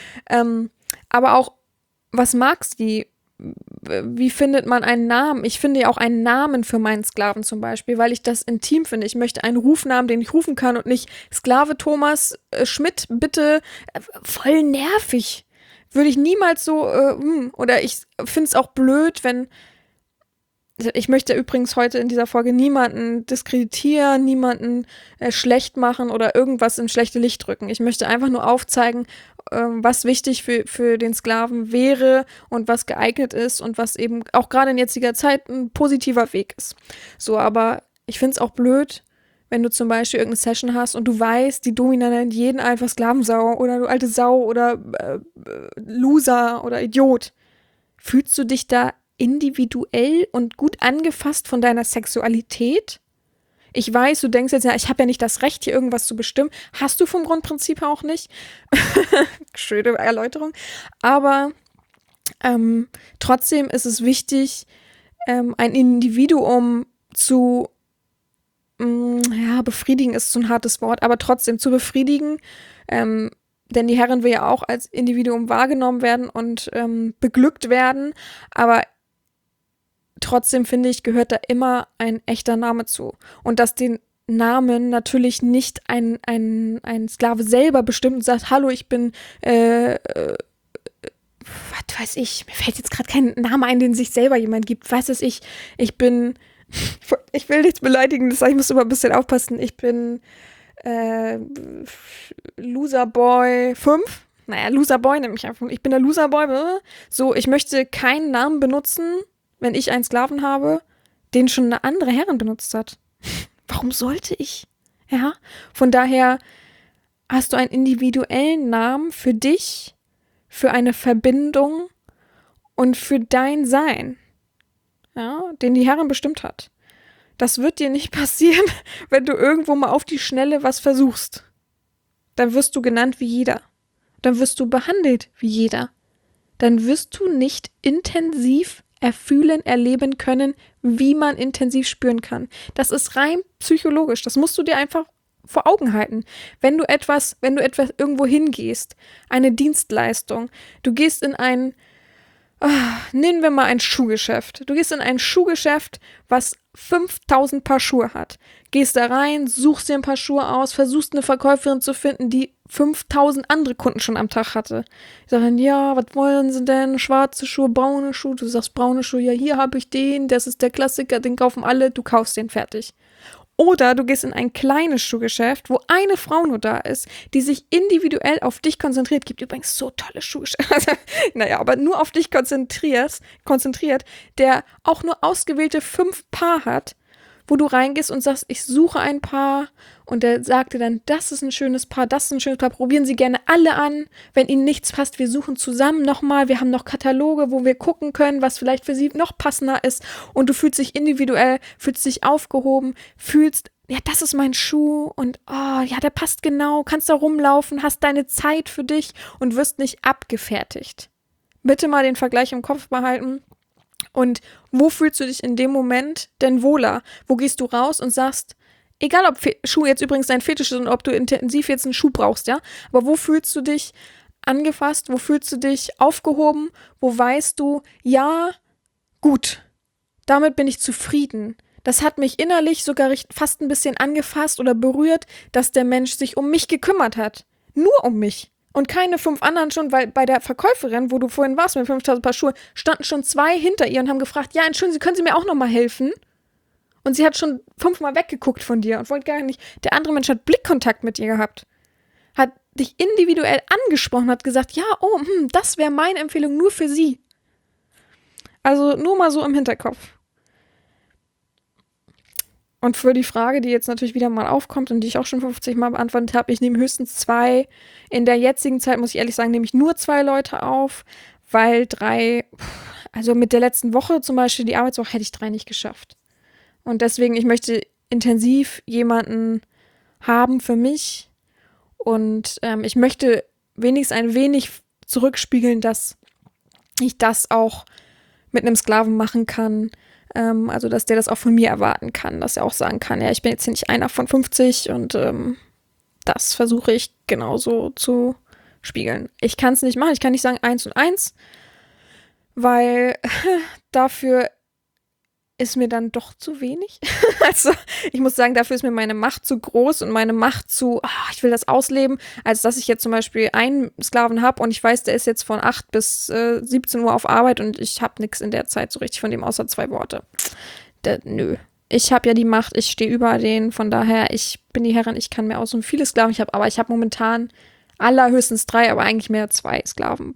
Aber auch, was magst du? Wie findet man einen Namen? Ich finde ja auch einen Namen für meinen Sklaven zum Beispiel, weil ich das intim finde. Ich möchte einen Rufnamen, den ich rufen kann und nicht Sklave Thomas Schmidt, bitte. Voll nervig. Würde ich niemals so, oder ich finde es auch blöd, wenn ich möchte übrigens heute in dieser Folge niemanden diskreditieren, niemanden schlecht machen oder irgendwas in schlechte Licht drücken. Ich möchte einfach nur aufzeigen, was wichtig für den Sklaven wäre und was geeignet ist und was eben auch gerade in jetziger Zeit ein positiver Weg ist. So, aber ich finde es auch blöd, wenn du zum Beispiel irgendeine Session hast und du weißt, die Domina nennt jeden einfach Sklavensau oder du alte Sau oder Loser oder Idiot. Fühlst du dich da individuell und gut angefasst von deiner Sexualität? Ich weiß, du denkst jetzt, ja, ich habe ja nicht das Recht, hier irgendwas zu bestimmen. Hast du vom Grundprinzip auch nicht. Schöne Erläuterung. Aber trotzdem ist es wichtig, ein Individuum zu befriedigen ist so ein hartes Wort, aber trotzdem zu befriedigen, denn die Herrin will ja auch als Individuum wahrgenommen werden und beglückt werden, aber trotzdem, finde ich, gehört da immer ein echter Name zu. Und dass den Namen natürlich nicht ein Sklave selber bestimmt und sagt, hallo, ich bin, was weiß ich, mir fällt jetzt gerade kein Name ein, den sich selber jemand gibt. Was weiß ich bin, ich will nichts Beleidigendes sagen, ich muss immer ein bisschen aufpassen. Ich bin Loserboy 5. Naja, Loserboy nehme ich einfach. Ich bin der Loserboy. So, ich möchte keinen Namen benutzen, wenn ich einen Sklaven habe, den schon eine andere Herrin benutzt hat. Warum sollte ich? Ja, von daher hast du einen individuellen Namen für dich, für eine Verbindung und für dein Sein, ja, den die Herrin bestimmt hat. Das wird dir nicht passieren, wenn du irgendwo mal auf die Schnelle was versuchst. Dann wirst du genannt wie jeder. Dann wirst du behandelt wie jeder. Dann wirst du nicht intensiv erfühlen, erleben können, wie man intensiv spüren kann. Das ist rein psychologisch. Das musst du dir einfach vor Augen halten. Wenn du etwas irgendwo hingehst, eine Dienstleistung, du gehst in nehmen wir mal ein Schuhgeschäft. Du gehst in ein Schuhgeschäft, was 5000 Paar Schuhe hat. Gehst da rein, suchst dir ein paar Schuhe aus, versuchst eine Verkäuferin zu finden, die 5000 andere Kunden schon am Tag hatte. Die sagen, ja, was wollen sie denn? Schwarze Schuhe, braune Schuhe. Du sagst braune Schuhe, ja, hier habe ich den, das ist der Klassiker, den kaufen alle, du kaufst den fertig. Oder du gehst in ein kleines Schuhgeschäft, wo eine Frau nur da ist, die sich individuell auf dich konzentriert. Gibt übrigens so tolle Schuhgeschäfte. Naja, aber nur auf dich konzentriert, der auch nur ausgewählte 5 Paar hat, wo du reingehst und sagst, ich suche ein Paar und der sagt dir dann, das ist ein schönes Paar, das ist ein schönes Paar, probieren Sie gerne alle an. Wenn Ihnen nichts passt, wir suchen zusammen nochmal, wir haben noch Kataloge, wo wir gucken können, was vielleicht für Sie noch passender ist und du fühlst dich individuell, fühlst dich aufgehoben, fühlst, ja, das ist mein Schuh und oh, ja, der passt genau, kannst da rumlaufen, hast deine Zeit für dich und wirst nicht abgefertigt. Bitte mal den Vergleich im Kopf behalten. Und wo fühlst du dich in dem Moment denn wohler? Wo gehst du raus und sagst, egal ob Schuh jetzt übrigens dein Fetisch ist und ob du intensiv jetzt einen Schuh brauchst, ja, aber wo fühlst du dich angefasst? Wo fühlst du dich aufgehoben? Wo weißt du, ja, gut, damit bin ich zufrieden. Das hat mich innerlich sogar fast ein bisschen angefasst oder berührt, dass der Mensch sich um mich gekümmert hat. Nur um mich. Und keine 5 anderen schon, weil bei der Verkäuferin, wo du vorhin warst mit 5000 Paar Schuhe, standen schon 2 hinter ihr und haben gefragt, ja, entschuldigen Sie, können Sie mir auch nochmal helfen? Und sie hat schon 5-mal weggeguckt von dir und wollte gar nicht. Der andere Mensch hat Blickkontakt mit ihr gehabt. Hat dich individuell angesprochen, hat gesagt, ja, oh, das wäre meine Empfehlung nur für Sie. Also nur mal so im Hinterkopf. Und für die Frage, die jetzt natürlich wieder mal aufkommt und die ich auch schon 50 Mal beantwortet habe, ich nehme höchstens 2. In der jetzigen Zeit, muss ich ehrlich sagen, nehme ich nur 2 Leute auf, weil 3, also mit der letzten Woche zum Beispiel, die Arbeitswoche, hätte ich 3 nicht geschafft. Und deswegen, ich möchte intensiv jemanden haben für mich und ich möchte wenigstens ein wenig zurückspiegeln, dass ich das auch mit einem Sklaven machen kann. Also, dass der das auch von mir erwarten kann, dass er auch sagen kann, ja, ich bin jetzt hier nicht einer von 50 und das versuche ich genauso zu spiegeln. Ich kann es nicht machen, ich kann nicht sagen 1 und 1, weil dafür ist mir dann doch zu wenig. Also ich muss sagen, dafür ist mir meine Macht zu groß und meine Macht zu, ich will das ausleben, als dass ich jetzt zum Beispiel einen Sklaven habe und ich weiß, der ist jetzt von 8 bis 17 Uhr auf Arbeit und ich habe nichts in der Zeit so richtig von dem, außer 2 Worte. Nö. Ich habe ja die Macht, ich stehe über denen, von daher, ich bin die Herrin, ich kann mir aussuchen, viele Sklaven ich habe, aber ich habe momentan allerhöchstens 3, aber eigentlich mehr 2 Sklaven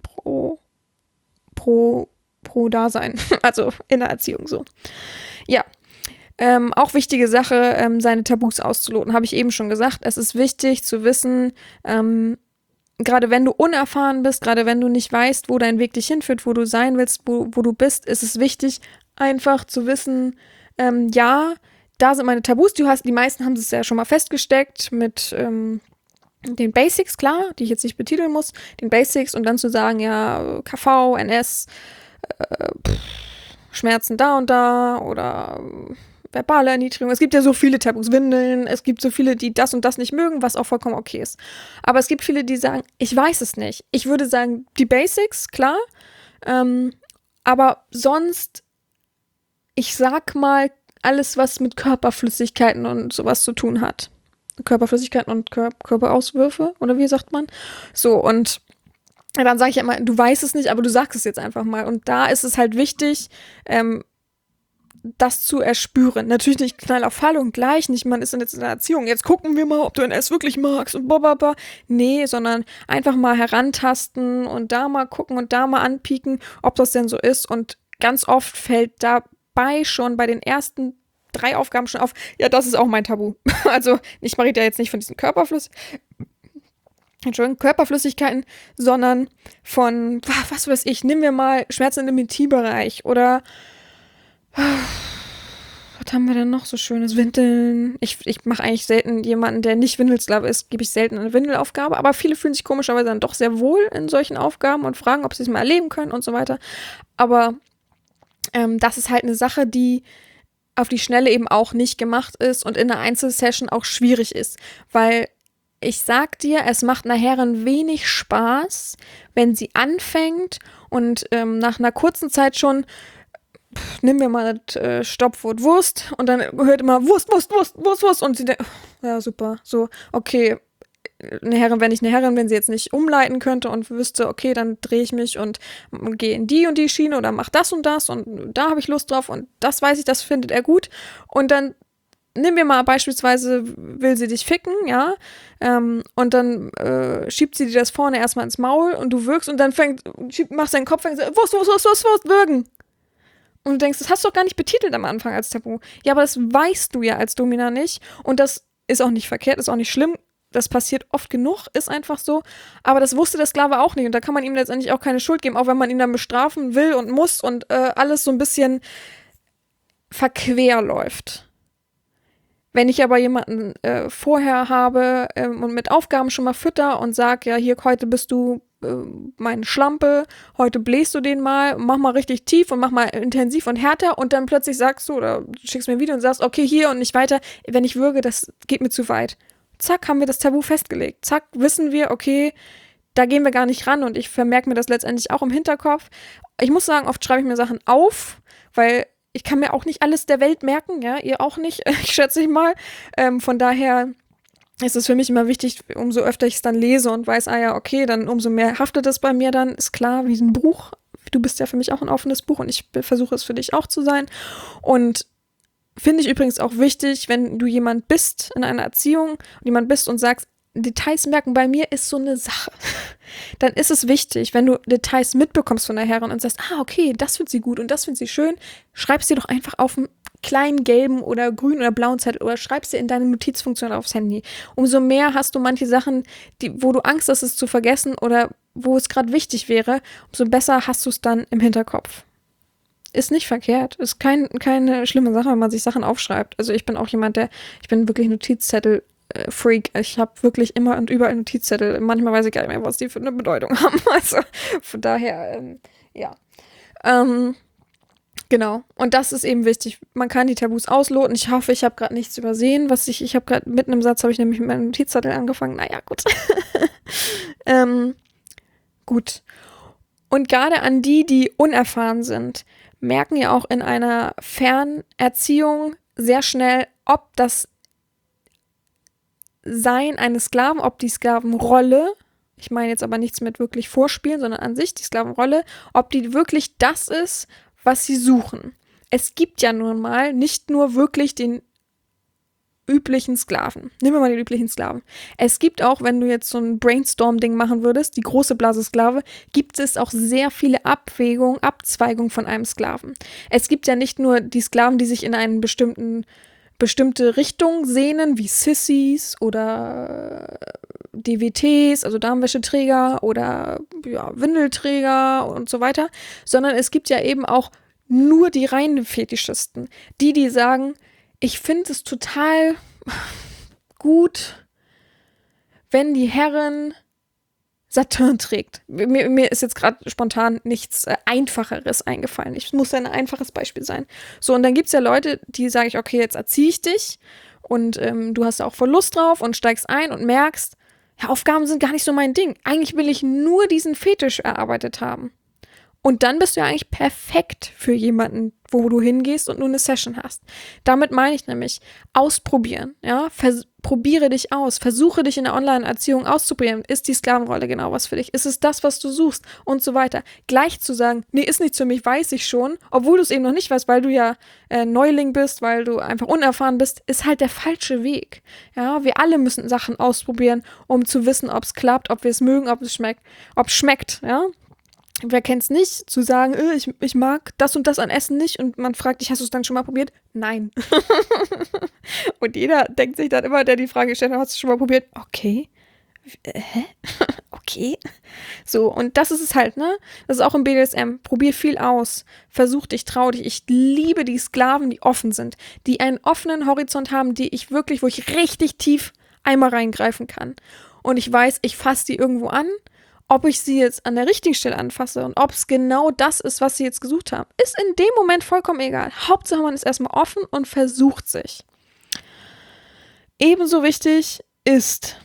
pro Dasein. Also in der Erziehung so. Ja. Auch wichtige Sache, seine Tabus auszuloten, habe ich eben schon gesagt. Es ist wichtig zu wissen, gerade wenn du unerfahren bist, gerade wenn du nicht weißt, wo dein Weg dich hinführt, wo du sein willst, wo du bist, ist es wichtig, einfach zu wissen, ja, da sind meine Tabus. Die meisten haben es ja schon mal festgesteckt mit den Basics, klar, die ich jetzt nicht betiteln muss, den Basics und dann zu sagen, ja, KV, NS, Schmerzen da und da oder verbale Erniedrigung. Es gibt ja so viele Tabus, Windeln, es gibt so viele, die das und das nicht mögen, was auch vollkommen okay ist. Aber es gibt viele, die sagen, ich weiß es nicht. Ich würde sagen, die Basics, klar, aber sonst, ich sag mal, alles, was mit Körperflüssigkeiten und sowas zu tun hat. Körperflüssigkeiten und Körperauswürfe, oder wie sagt man? So, und dann sage ich immer, du weißt es nicht, aber du sagst es jetzt einfach mal. Und da ist es halt wichtig, das zu erspüren. Natürlich nicht Knall auf Fall und gleich nicht, man ist jetzt in der Erziehung, jetzt gucken wir mal, ob du NS wirklich magst und blablabla. Nee, sondern einfach mal herantasten und da mal gucken und da mal anpieken, ob das denn so ist. Und ganz oft fällt dabei schon bei den ersten 3 Aufgaben schon auf, ja, das ist auch mein Tabu. Also, ich mache da jetzt nicht von diesen Körperflüssigkeiten, sondern von, was weiß ich, nehmen wir mal Schmerzen im Intimbereich oder was haben wir denn noch so schönes? Windeln. Ich mache eigentlich selten jemanden, der nicht Windelsklave ist, gebe ich selten eine Windelaufgabe, aber viele fühlen sich komischerweise dann doch sehr wohl in solchen Aufgaben und fragen, ob sie es mal erleben können und so weiter. Aber das ist halt eine Sache, die auf die Schnelle eben auch nicht gemacht ist und in einer Einzelsession auch schwierig ist, weil ich sag dir, es macht einer Herrin wenig Spaß, wenn sie anfängt und nach einer kurzen Zeit schon, nehmen wir mal das Stoppwort Wurst und dann hört immer Wurst und sie denkt, ja super, so, okay, eine Herrin wäre nicht eine Herrin, wenn sie jetzt nicht umleiten könnte und wüsste, okay, dann drehe ich mich und gehe in die und die Schiene oder mach das und da habe ich Lust drauf und das weiß ich, das findet er gut und dann nehmen wir mal beispielsweise, will sie dich ficken, ja, und dann schiebt sie dir das vorne erstmal ins Maul und du wirkst und dann machst deinen Kopf, fängt Wurst, würgen. Und du denkst, das hast du doch gar nicht betitelt am Anfang als Tabu. Ja, aber das weißt du ja als Domina nicht und das ist auch nicht verkehrt, ist auch nicht schlimm. Das passiert oft genug, ist einfach so. Aber das wusste der Sklave auch nicht. Und da kann man ihm letztendlich auch keine Schuld geben, auch wenn man ihn dann bestrafen will und muss und alles so ein bisschen verquer läuft. Wenn ich aber jemanden vorher habe und mit Aufgaben schon mal fütter und sag, ja, hier, heute bist du meine Schlampe, heute bläst du den mal, mach mal richtig tief und mach mal intensiv und härter und dann plötzlich sagst du oder schickst mir ein Video und sagst, okay, hier und nicht weiter, wenn ich würge, das geht mir zu weit. Zack, haben wir das Tabu festgelegt. Zack, wissen wir, okay, da gehen wir gar nicht ran und ich vermerke mir das letztendlich auch im Hinterkopf. Ich muss sagen, oft schreibe ich mir Sachen auf, weil ich kann mir auch nicht alles der Welt merken, ja, ihr auch nicht, ich schätze ich mal. Von daher ist es für mich immer wichtig, umso öfter ich es dann lese und weiß, ja, okay, dann umso mehr haftet es bei mir dann, ist klar, wie ein Buch. Du bist ja für mich auch ein offenes Buch und ich versuche es für dich auch zu sein. Und finde ich übrigens auch wichtig, wenn du jemand bist in einer Erziehung und jemand bist und sagst, Details merken bei mir ist so eine Sache. Dann ist es wichtig, wenn du Details mitbekommst von der Herrin und sagst, okay, das findet sie gut und das findet sie schön, schreibst sie doch einfach auf einen kleinen gelben oder grünen oder blauen Zettel oder schreibst sie in deine Notizfunktion aufs Handy. Umso mehr hast du manche Sachen, wo du Angst hast, es zu vergessen oder wo es gerade wichtig wäre, umso besser hast du es dann im Hinterkopf. Ist nicht verkehrt. Ist keine schlimme Sache, wenn man sich Sachen aufschreibt. Also ich bin auch jemand, ich bin wirklich Notizzettel-Freak. Ich habe wirklich immer und überall Notizzettel. Manchmal weiß ich gar nicht mehr, was die für eine Bedeutung haben. Also von daher, ja. Genau. Und das ist eben wichtig. Man kann die Tabus ausloten. Ich hoffe, ich habe gerade nichts übersehen. Ich habe gerade mitten im Satz, habe ich nämlich mit meinem Notizzettel angefangen. Naja, gut. Gut. Und gerade an die unerfahren sind, merken ja auch in einer Fernerziehung sehr schnell, ob das Sein eines Sklaven, ob die Sklavenrolle, ich meine jetzt aber nichts mit wirklich Vorspielen, sondern an sich die Sklavenrolle, ob die wirklich das ist, was sie suchen. es gibt ja nun mal nicht nur wirklich den üblichen Sklaven. Nehmen wir mal den üblichen Sklaven. Es gibt auch, wenn du jetzt so ein Brainstorm-Ding machen würdest, die große Blase-Sklave, gibt es auch sehr viele Abzweigungen von einem Sklaven. Es gibt ja nicht nur die Sklaven, die sich in eine bestimmte Richtung sehnen, wie Sissies oder DWTs, also Darmwäscheträger oder Windelträger und so weiter, sondern es gibt ja eben auch nur die reinen Fetischisten, die sagen, ich finde es total gut, wenn die Herrin Satin trägt. Mir ist jetzt gerade spontan nichts Einfacheres eingefallen. Es muss ein einfaches Beispiel sein. So, und dann gibt es ja Leute, die sagen, okay, jetzt erziehe ich dich und du hast auch voll Lust drauf und steigst ein und merkst, ja, Aufgaben sind gar nicht so mein Ding. Eigentlich will ich nur diesen Fetisch erarbeitet haben. Und dann bist du ja eigentlich perfekt für jemanden, wo du hingehst und nur eine Session hast. Damit meine ich nämlich ausprobieren. Ja? Probiere dich aus. Versuche dich in der Online-Erziehung auszuprobieren. Ist die Sklavenrolle genau was für dich? Ist es das, was du suchst? Und so weiter. Gleich zu sagen, nee, ist nichts für mich, weiß ich schon. Obwohl du es eben noch nicht weißt, weil du ja Neuling bist, weil du einfach unerfahren bist, ist halt der falsche Weg. Ja? Wir alle müssen Sachen ausprobieren, um zu wissen, ob es klappt, ob wir es mögen, ob es schmeckt. Ja? Wer kennt's nicht, zu sagen, ich mag das und das an Essen nicht und man fragt dich, hast du es dann schon mal probiert? Nein. Und jeder denkt sich dann immer, der die Frage gestellt hat, hast du es schon mal probiert? Okay. Hä? Okay. So, und das ist es halt, ne? Das ist auch im BDSM. Probier viel aus. Versuch dich, trau dich. Ich liebe die Sklaven, die offen sind, die einen offenen Horizont haben, wo ich richtig tief einmal reingreifen kann. Und ich weiß, ich fasse die irgendwo an. Ob ich sie jetzt an der richtigen Stelle anfasse und ob es genau das ist, was sie jetzt gesucht haben, ist in dem Moment vollkommen egal. Hauptsache, man ist erstmal offen und versucht sich. Ebenso wichtig ist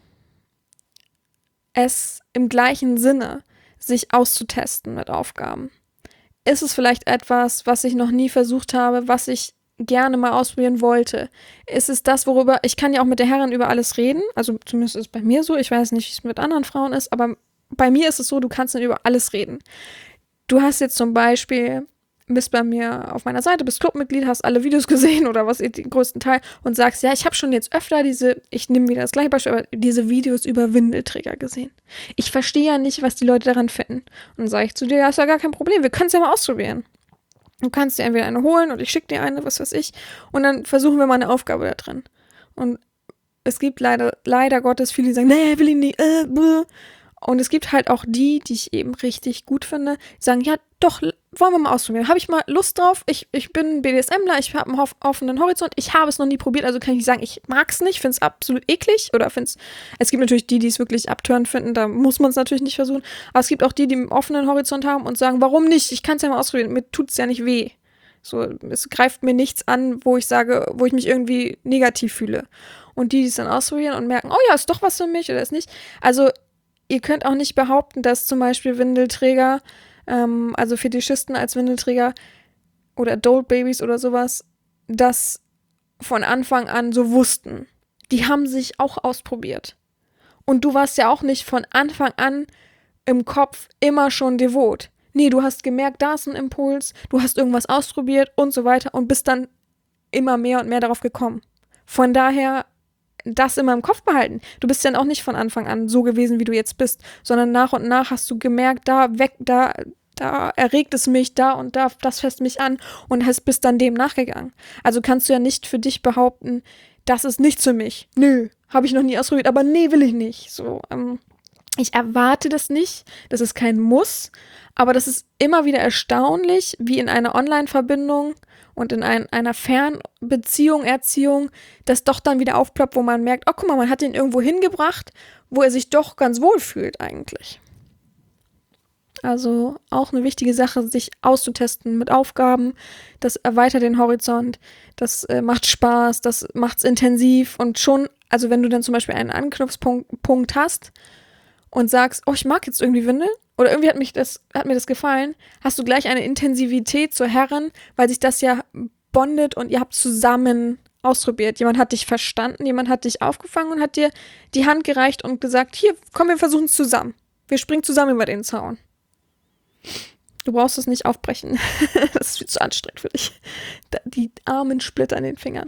es im gleichen Sinne, sich auszutesten mit Aufgaben. Ist es vielleicht etwas, was ich noch nie versucht habe, was ich gerne mal ausprobieren wollte? Ist es das, worüber, ich kann ja auch mit der Herrin über alles reden, also zumindest ist es bei mir so, ich weiß nicht, wie es mit anderen Frauen ist, aber bei mir ist es so, du kannst dann über alles reden. Du hast jetzt zum Beispiel, bist bei mir auf meiner Seite, bist Clubmitglied, hast alle Videos gesehen oder was, den größten Teil und sagst, ja, ich habe schon jetzt öfter ich nehme wieder das gleiche Beispiel, aber diese Videos über Windelträger gesehen. Ich verstehe ja nicht, was die Leute daran finden. Und dann sage ich zu dir, ja, ist ja gar kein Problem, wir können es ja mal ausprobieren. Du kannst dir entweder eine holen oder ich schicke dir eine, was weiß ich, und dann versuchen wir mal eine Aufgabe da drin. Und es gibt leider Gottes viele, die sagen, nee, will ich nicht, Und es gibt halt auch die ich eben richtig gut finde, die sagen, ja doch, wollen wir mal ausprobieren. Habe ich mal Lust drauf? Ich bin BDSMler, ich habe einen offenen Horizont, ich habe es noch nie probiert, also kann ich nicht sagen, ich mag es nicht, finde es absolut eklig oder es gibt natürlich die es wirklich abtörend finden, da muss man es natürlich nicht versuchen, aber es gibt auch die einen offenen Horizont haben und sagen, warum nicht? Ich kann es ja mal ausprobieren, mir tut es ja nicht weh. So, es greift mir nichts an, wo ich mich irgendwie negativ fühle. Und die es dann ausprobieren und merken, oh ja, ist doch was für mich oder ist nicht. Also ihr könnt auch nicht behaupten, dass zum Beispiel Windelträger, also Fetischisten als Windelträger oder Adult Babies oder sowas, das von Anfang an so wussten. Die haben sich auch ausprobiert. Und du warst ja auch nicht von Anfang an im Kopf immer schon devot. Nee, du hast gemerkt, da ist ein Impuls, du hast irgendwas ausprobiert und so weiter und bist dann immer mehr und mehr darauf gekommen. Von daher das immer im Kopf behalten. Du bist dann auch nicht von Anfang an so gewesen, wie du jetzt bist, sondern nach und nach hast du gemerkt, da erregt es mich, da und da, das fässt mich an und bist dann dem nachgegangen. Also kannst du ja nicht für dich behaupten, das ist nichts für mich. Nö, habe ich noch nie ausprobiert, aber nee, will ich nicht. So, ich erwarte das nicht, das ist kein Muss, aber das ist immer wieder erstaunlich, wie in einer Online-Verbindung und in einer Fernbeziehung, Erziehung, das doch dann wieder aufploppt, wo man merkt, oh, guck mal, man hat ihn irgendwo hingebracht, wo er sich doch ganz wohl fühlt eigentlich. Also auch eine wichtige Sache, sich auszutesten mit Aufgaben, das erweitert den Horizont, das macht Spaß, das macht's intensiv und schon, also wenn du dann zum Beispiel einen Anknüpfpunkt hast und sagst, oh, ich mag jetzt irgendwie Windeln, oder irgendwie hat mir das gefallen, hast du gleich eine Intensivität zur Herrin, weil sich das ja bondet und ihr habt zusammen ausprobiert. Jemand hat dich verstanden, jemand hat dich aufgefangen und hat dir die Hand gereicht und gesagt, hier, komm, wir versuchen es zusammen. Wir springen zusammen über den Zaun. Du brauchst es nicht aufbrechen. Das ist viel zu anstrengend für dich. Die armen Splitter in den Fingern.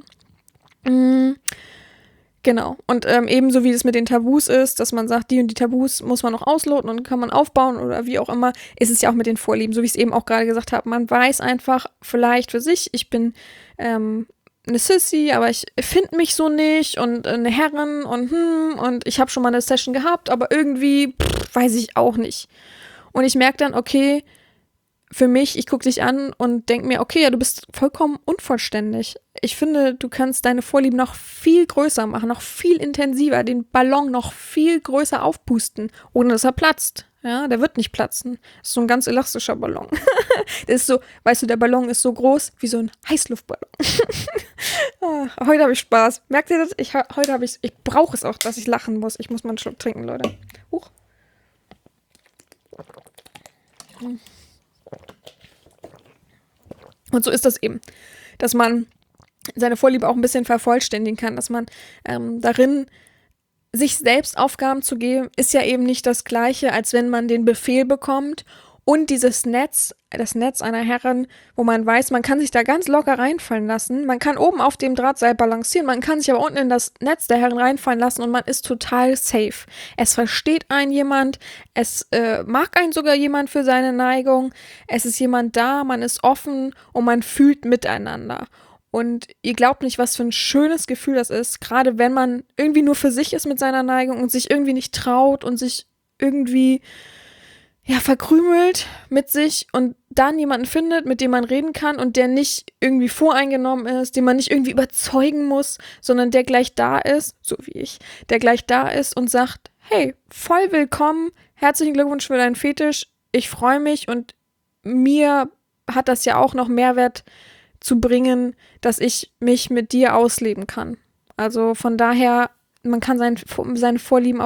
Genau. Und ebenso wie es mit den Tabus ist, dass man sagt, die und die Tabus muss man noch ausloten und kann man aufbauen oder wie auch immer, ist es ja auch mit den Vorlieben, so wie ich es eben auch gerade gesagt habe. Man weiß einfach vielleicht für sich, ich bin eine Sissy, aber ich finde mich so nicht und eine Herrin und ich habe schon mal eine Session gehabt, aber irgendwie weiß ich auch nicht. Und ich merke dann, okay, für mich, ich gucke dich an und denke mir, okay, ja, du bist vollkommen unvollständig. Ich finde, du kannst deine Vorlieben noch viel größer machen, noch viel intensiver, den Ballon noch viel größer aufpusten, ohne dass er platzt. Ja, der wird nicht platzen. Das ist so ein ganz elastischer Ballon. Das ist so, weißt du, der Ballon ist so groß wie so ein Heißluftballon. Heute habe ich Spaß. Merkt ihr das? Ich brauche es auch, dass ich lachen muss. Ich muss mal einen Schluck trinken, Leute. Huch. Und so ist das eben, dass man seine Vorliebe auch ein bisschen vervollständigen kann, dass man darin sich selbst Aufgaben zu geben, ist ja eben nicht das Gleiche, als wenn man den Befehl bekommt und dieses Netz, das Netz einer Herrin, wo man weiß, man kann sich da ganz locker reinfallen lassen, man kann oben auf dem Drahtseil balancieren, man kann sich aber unten in das Netz der Herren reinfallen lassen und man ist total safe. Es versteht einen jemand, es mag einen sogar jemand für seine Neigung, es ist jemand da, man ist offen und man fühlt miteinander. Und ihr glaubt nicht, was für ein schönes Gefühl das ist, gerade wenn man irgendwie nur für sich ist mit seiner Neigung und sich irgendwie nicht traut und sich irgendwie verkrümelt mit sich und dann jemanden findet, mit dem man reden kann und der nicht irgendwie voreingenommen ist, den man nicht irgendwie überzeugen muss, sondern der gleich da ist, so wie ich, der gleich da ist und sagt, hey, voll willkommen, herzlichen Glückwunsch für deinen Fetisch, ich freue mich und mir hat das ja auch noch Mehrwert zu bringen, dass ich mich mit dir ausleben kann. Also von daher, man kann seine Vorlieben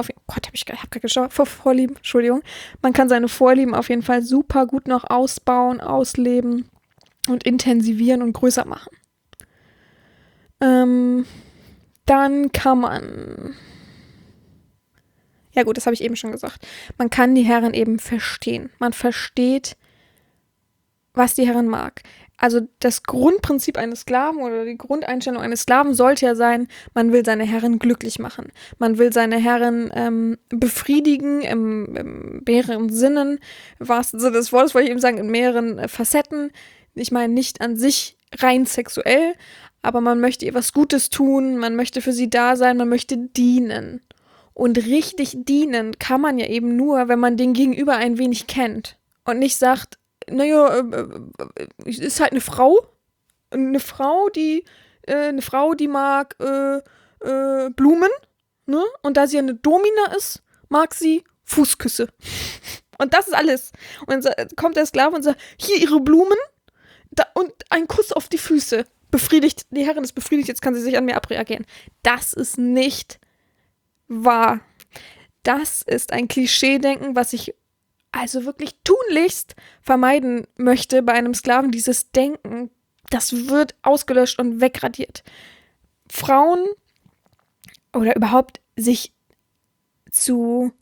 man kann seine Vorlieben auf jeden Fall super gut noch ausbauen, ausleben und intensivieren und größer machen. Dann kann man, ja gut, das habe ich eben schon gesagt, man kann die Herren eben verstehen. Man versteht, was die Herren mag. Also das Grundprinzip eines Sklaven oder die Grundeinstellung eines Sklaven sollte ja sein, man will seine Herren glücklich machen. Man will seine Herren befriedigen im mehreren Sinnen, im wahrsten Sinne des Wortes wollte ich eben sagen, in mehreren Facetten. Ich meine nicht an sich rein sexuell, aber man möchte ihr was Gutes tun, man möchte für sie da sein, man möchte dienen. Und richtig dienen kann man ja eben nur, wenn man den Gegenüber ein wenig kennt und nicht sagt, naja, ist halt eine Frau, die mag Blumen, ne? Und da sie eine Domina ist, mag sie Fußküsse. Und das ist alles. Und dann kommt der Sklave und sagt, hier ihre Blumen und ein Kuss auf die Füße. Befriedigt, die Herrin ist befriedigt, jetzt kann sie sich an mir abreagieren. Das ist nicht wahr. Das ist ein Klischee-Denken, was ich also wirklich tunlichst vermeiden möchte bei einem Sklaven, dieses Denken, das wird ausgelöscht und wegradiert. Frauen oder überhaupt sich zu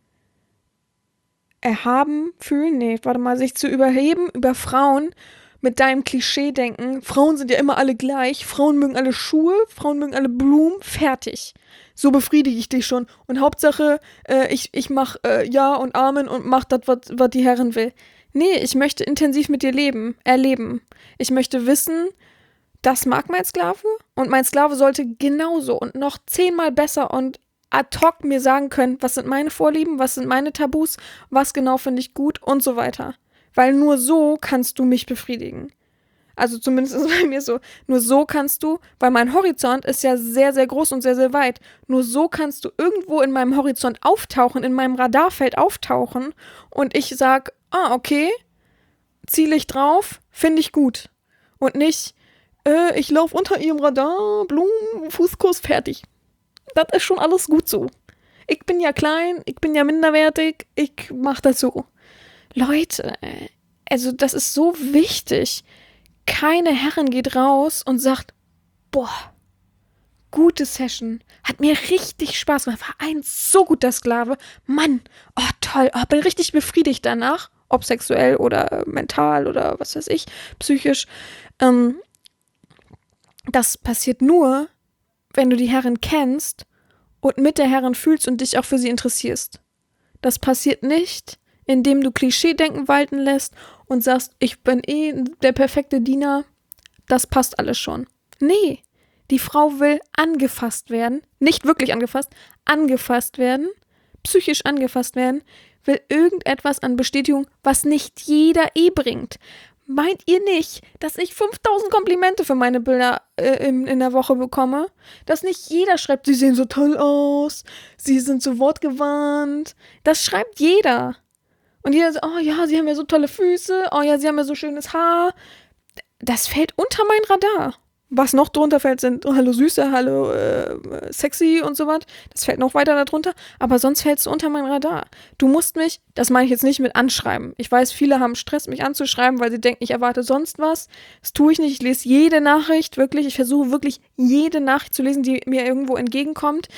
erhaben fühlen, sich zu überheben über Frauen mit deinem Klischee-Denken, Frauen sind ja immer alle gleich, Frauen mögen alle Schuhe, Frauen mögen alle Blumen, fertig. So befriedige ich dich schon. Und Hauptsache, ich mach Ja und Amen und mach das, was die Herrin will. Nee, ich möchte intensiv mit dir erleben. Ich möchte wissen, das mag mein Sklave und mein Sklave sollte genauso und noch 10-mal besser und ad hoc mir sagen können, was sind meine Vorlieben, was sind meine Tabus, was genau finde ich gut und so weiter. Weil nur so kannst du mich befriedigen. Also zumindest ist es bei mir so. Nur so kannst du, weil mein Horizont ist ja sehr, sehr groß und sehr, sehr weit. Nur so kannst du irgendwo in meinem Horizont auftauchen, in meinem Radarfeld auftauchen und ich sag, okay, ziele ich drauf, finde ich gut. Und nicht, ich laufe unter ihrem Radar, Blumen, Fußkuss, fertig. Das ist schon alles gut so. Ich bin ja klein, ich bin ja minderwertig, ich mach das so. Leute, also das ist so wichtig. Keine Herrin geht raus und sagt, boah, gute Session, hat mir richtig Spaß gemacht, war ein so guter Sklave, Mann, oh toll, bin richtig befriedigt danach ob sexuell oder mental oder was weiß ich, psychisch. Das passiert nur, wenn du die Herrin kennst und mit der Herrin fühlst und dich auch für sie interessierst. Das passiert nicht, indem du Klischeedenken walten lässt und sagst, ich bin der perfekte Diener, das passt alles schon. Nee, die Frau will angefasst werden, nicht wirklich angefasst werden, psychisch angefasst werden, will irgendetwas an Bestätigung, was nicht jeder bringt. Meint ihr nicht, dass ich 5000 Komplimente für meine Bilder in der Woche bekomme? Dass nicht jeder schreibt, sie sehen so toll aus, sie sind so wortgewandt. Das schreibt jeder. Und jeder so, oh ja, sie haben ja so tolle Füße, oh ja, sie haben ja so schönes Haar. Das fällt unter mein Radar. Was noch drunter fällt, sind oh, hallo Süße, hallo sexy und so was. Das fällt noch weiter darunter. Aber sonst fällt es unter mein Radar. Du musst mich, das meine ich jetzt nicht mit anschreiben. Ich weiß, viele haben Stress, mich anzuschreiben, weil sie denken, ich erwarte sonst was. Das tue ich nicht. Ich lese jede Nachricht, wirklich. Ich versuche wirklich jede Nachricht zu lesen, die mir irgendwo entgegenkommt.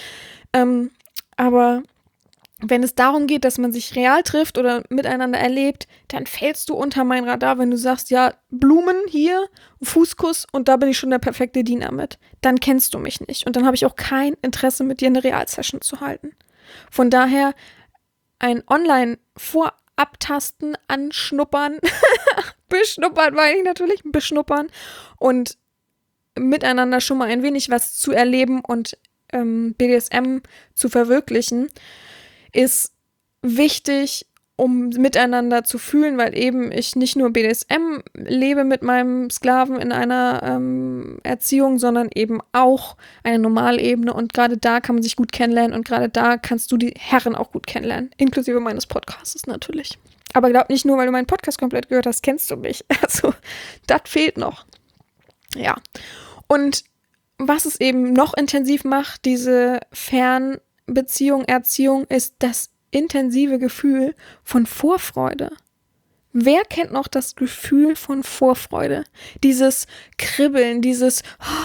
Aber wenn es darum geht, dass man sich real trifft oder miteinander erlebt, dann fällst du unter mein Radar, wenn du sagst, ja, Blumen hier, Fußkuss und da bin ich schon der perfekte Diener mit. Dann kennst du mich nicht und dann habe ich auch kein Interesse, mit dir eine Realsession zu halten. Von daher ein Online-Vorabtasten, Anschnuppern, beschnuppern meine ich natürlich, beschnuppern und miteinander schon mal ein wenig was zu erleben und BDSM zu verwirklichen, ist wichtig, um miteinander zu fühlen, weil eben ich nicht nur BDSM lebe mit meinem Sklaven in einer Erziehung, sondern eben auch eine Normalebene und gerade da kann man sich gut kennenlernen und gerade da kannst du die Herren auch gut kennenlernen, inklusive meines Podcasts natürlich. Aber glaub nicht nur, weil du meinen Podcast komplett gehört hast, kennst du mich. Also, das fehlt noch. Ja. Und was es eben noch intensiv macht, diese Fernbeziehung, Erziehung, ist das intensive Gefühl von Vorfreude. Wer kennt noch das Gefühl von Vorfreude? Dieses Kribbeln, dieses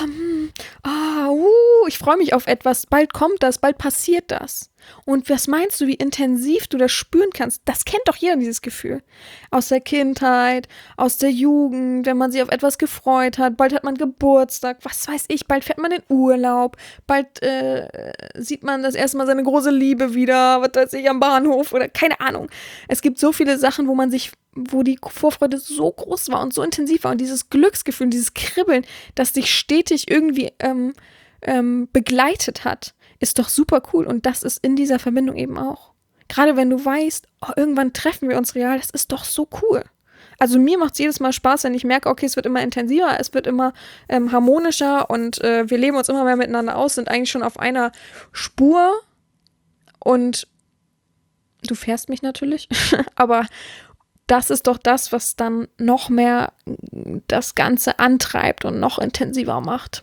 ich freue mich auf etwas, bald kommt das, bald passiert das. Und was meinst du, wie intensiv du das spüren kannst? Das kennt doch jeder, dieses Gefühl. Aus der Kindheit, aus der Jugend, wenn man sich auf etwas gefreut hat, bald hat man Geburtstag, was weiß ich, bald fährt man in Urlaub, bald sieht man das erste Mal seine große Liebe wieder, was weiß ich, am Bahnhof oder keine Ahnung. Es gibt so viele Sachen, wo die Vorfreude so groß war und so intensiv war und dieses Glücksgefühl, dieses Kribbeln, das dich stetig irgendwie begleitet hat, ist doch super cool und das ist in dieser Verbindung eben auch. Gerade wenn du weißt, oh, irgendwann treffen wir uns real, das ist doch so cool. Also mir macht es jedes Mal Spaß, wenn ich merke, okay, es wird immer intensiver, es wird immer harmonischer und wir leben uns immer mehr miteinander aus, sind eigentlich schon auf einer Spur und du fährst mich natürlich, aber das ist doch das, was dann noch mehr das Ganze antreibt und noch intensiver macht.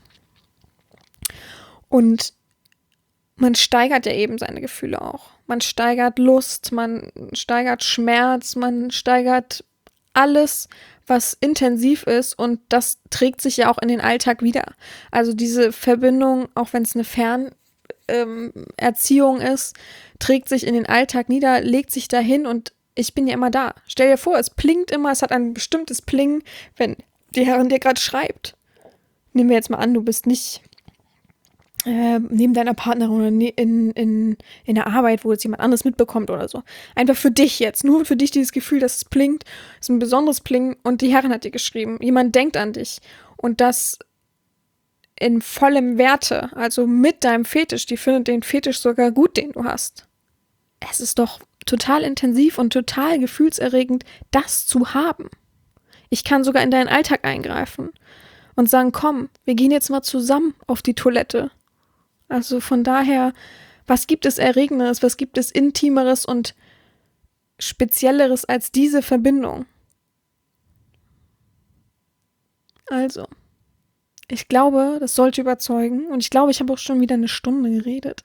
Und man steigert ja eben seine Gefühle auch. Man steigert Lust, man steigert Schmerz, man steigert alles, was intensiv ist und das trägt sich ja auch in den Alltag wieder. Also diese Verbindung, auch wenn es eine Fernerziehung ist, trägt sich in den Alltag nieder, legt sich dahin und ich bin ja immer da. Stell dir vor, es plingt immer, es hat ein bestimmtes Plingen, wenn die Herrin dir gerade schreibt. Nehmen wir jetzt mal an, du bist nicht neben deiner Partnerin oder in der Arbeit, wo jetzt jemand anderes mitbekommt oder so. Einfach für dich jetzt, nur für dich dieses Gefühl, dass es plingt, ist ein besonderes Plingen und die Herrin hat dir geschrieben, jemand denkt an dich und das in vollem Werte, also mit deinem Fetisch, die findet den Fetisch sogar gut, den du hast. Es ist doch total intensiv und total gefühlserregend, das zu haben. Ich kann sogar in deinen Alltag eingreifen und sagen, komm, wir gehen jetzt mal zusammen auf die Toilette. Also von daher, was gibt es Erregenderes, was gibt es Intimeres und Spezielleres als diese Verbindung? Also, ich glaube, das sollte überzeugen und ich glaube, ich habe auch schon wieder eine Stunde geredet.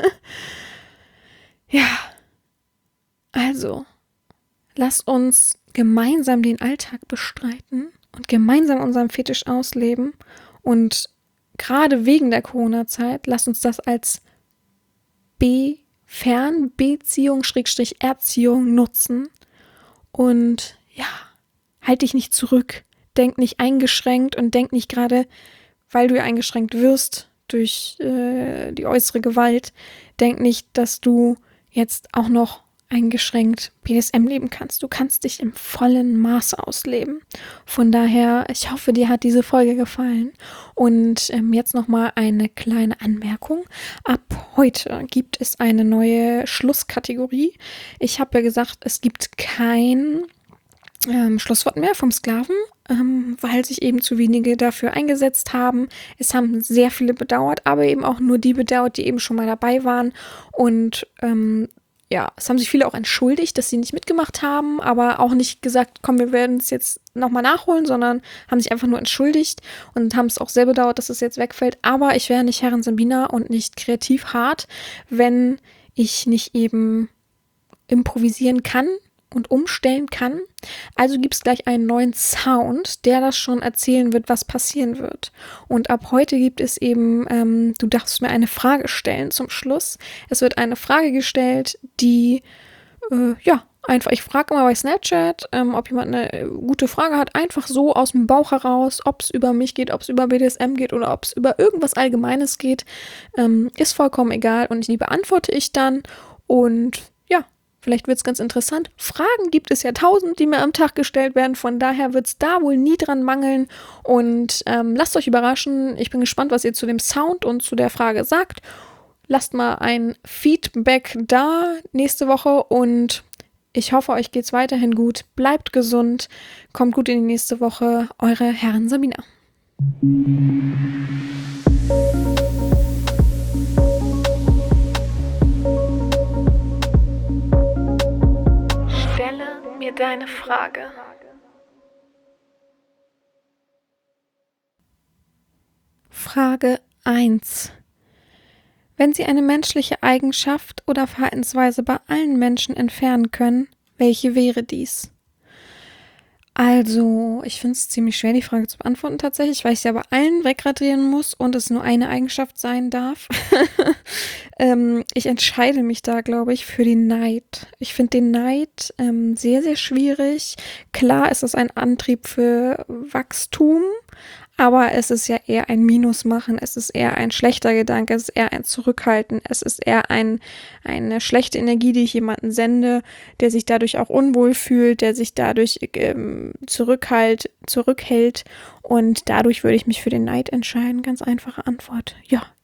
Ja, also, lass uns gemeinsam den Alltag bestreiten und gemeinsam unseren Fetisch ausleben und gerade wegen der Corona-Zeit, lass uns das als Fernbeziehung / Erziehung nutzen, Und ja, halt dich nicht zurück. Denk nicht eingeschränkt und denk nicht gerade, weil du eingeschränkt wirst durch die äußere Gewalt, denk nicht, dass du jetzt auch noch eingeschränkt BDSM leben kannst. Du kannst dich im vollen Maße ausleben. Von daher, ich hoffe, dir hat diese Folge gefallen. Und jetzt nochmal eine kleine Anmerkung. Ab heute gibt es eine neue Schlusskategorie. Ich habe ja gesagt, es gibt kein Schlusswort mehr vom Sklaven, weil sich eben zu wenige dafür eingesetzt haben. Es haben sehr viele bedauert, aber eben auch nur die bedauert, die eben schon mal dabei waren. Und es haben sich viele auch entschuldigt, dass sie nicht mitgemacht haben, aber auch nicht gesagt, komm, wir werden es jetzt nochmal nachholen, sondern haben sich einfach nur entschuldigt und haben es auch sehr bedauert, dass es jetzt wegfällt. Aber ich wäre nicht Herren Sabina und nicht kreativ hart, wenn ich nicht eben improvisieren kann und umstellen kann. Also gibt es gleich einen neuen Sound, der das schon erzählen wird, was passieren wird. Und ab heute gibt es eben, du darfst mir eine Frage stellen zum Schluss. Es wird eine Frage gestellt, die, einfach, ich frage immer bei Snapchat, ob jemand eine gute Frage hat, einfach so aus dem Bauch heraus, ob es über mich geht, ob es über BDSM geht oder ob es über irgendwas Allgemeines geht, ist vollkommen egal und die beantworte ich dann und vielleicht wird es ganz interessant. Fragen gibt es ja 1000, die mir am Tag gestellt werden. Von daher wird es da wohl nie dran mangeln. Und lasst euch überraschen. Ich bin gespannt, was ihr zu dem Sound und zu der Frage sagt. Lasst mal ein Feedback da nächste Woche. Und ich hoffe, euch geht's weiterhin gut. Bleibt gesund. Kommt gut in die nächste Woche. Eure Herren Sabina. Mir deine Frage. Frage 1. Wenn Sie eine menschliche Eigenschaft oder Verhaltensweise bei allen Menschen entfernen können, welche wäre dies? Also, ich finde es ziemlich schwer, die Frage zu beantworten tatsächlich, weil ich sie ja bei allen wegradieren muss und es nur eine Eigenschaft sein darf. Ich entscheide mich da, glaube ich, für den Neid. Ich finde den Neid sehr, sehr schwierig. Klar ist es ein Antrieb für Wachstum, aber es ist ja eher ein Minusmachen, es ist eher ein schlechter Gedanke, es ist eher ein Zurückhalten, es ist eher eine schlechte Energie, die ich jemanden sende, der sich dadurch auch unwohl fühlt, der sich dadurch zurückhält und dadurch würde ich mich für den Neid entscheiden. Ganz einfache Antwort. Ja,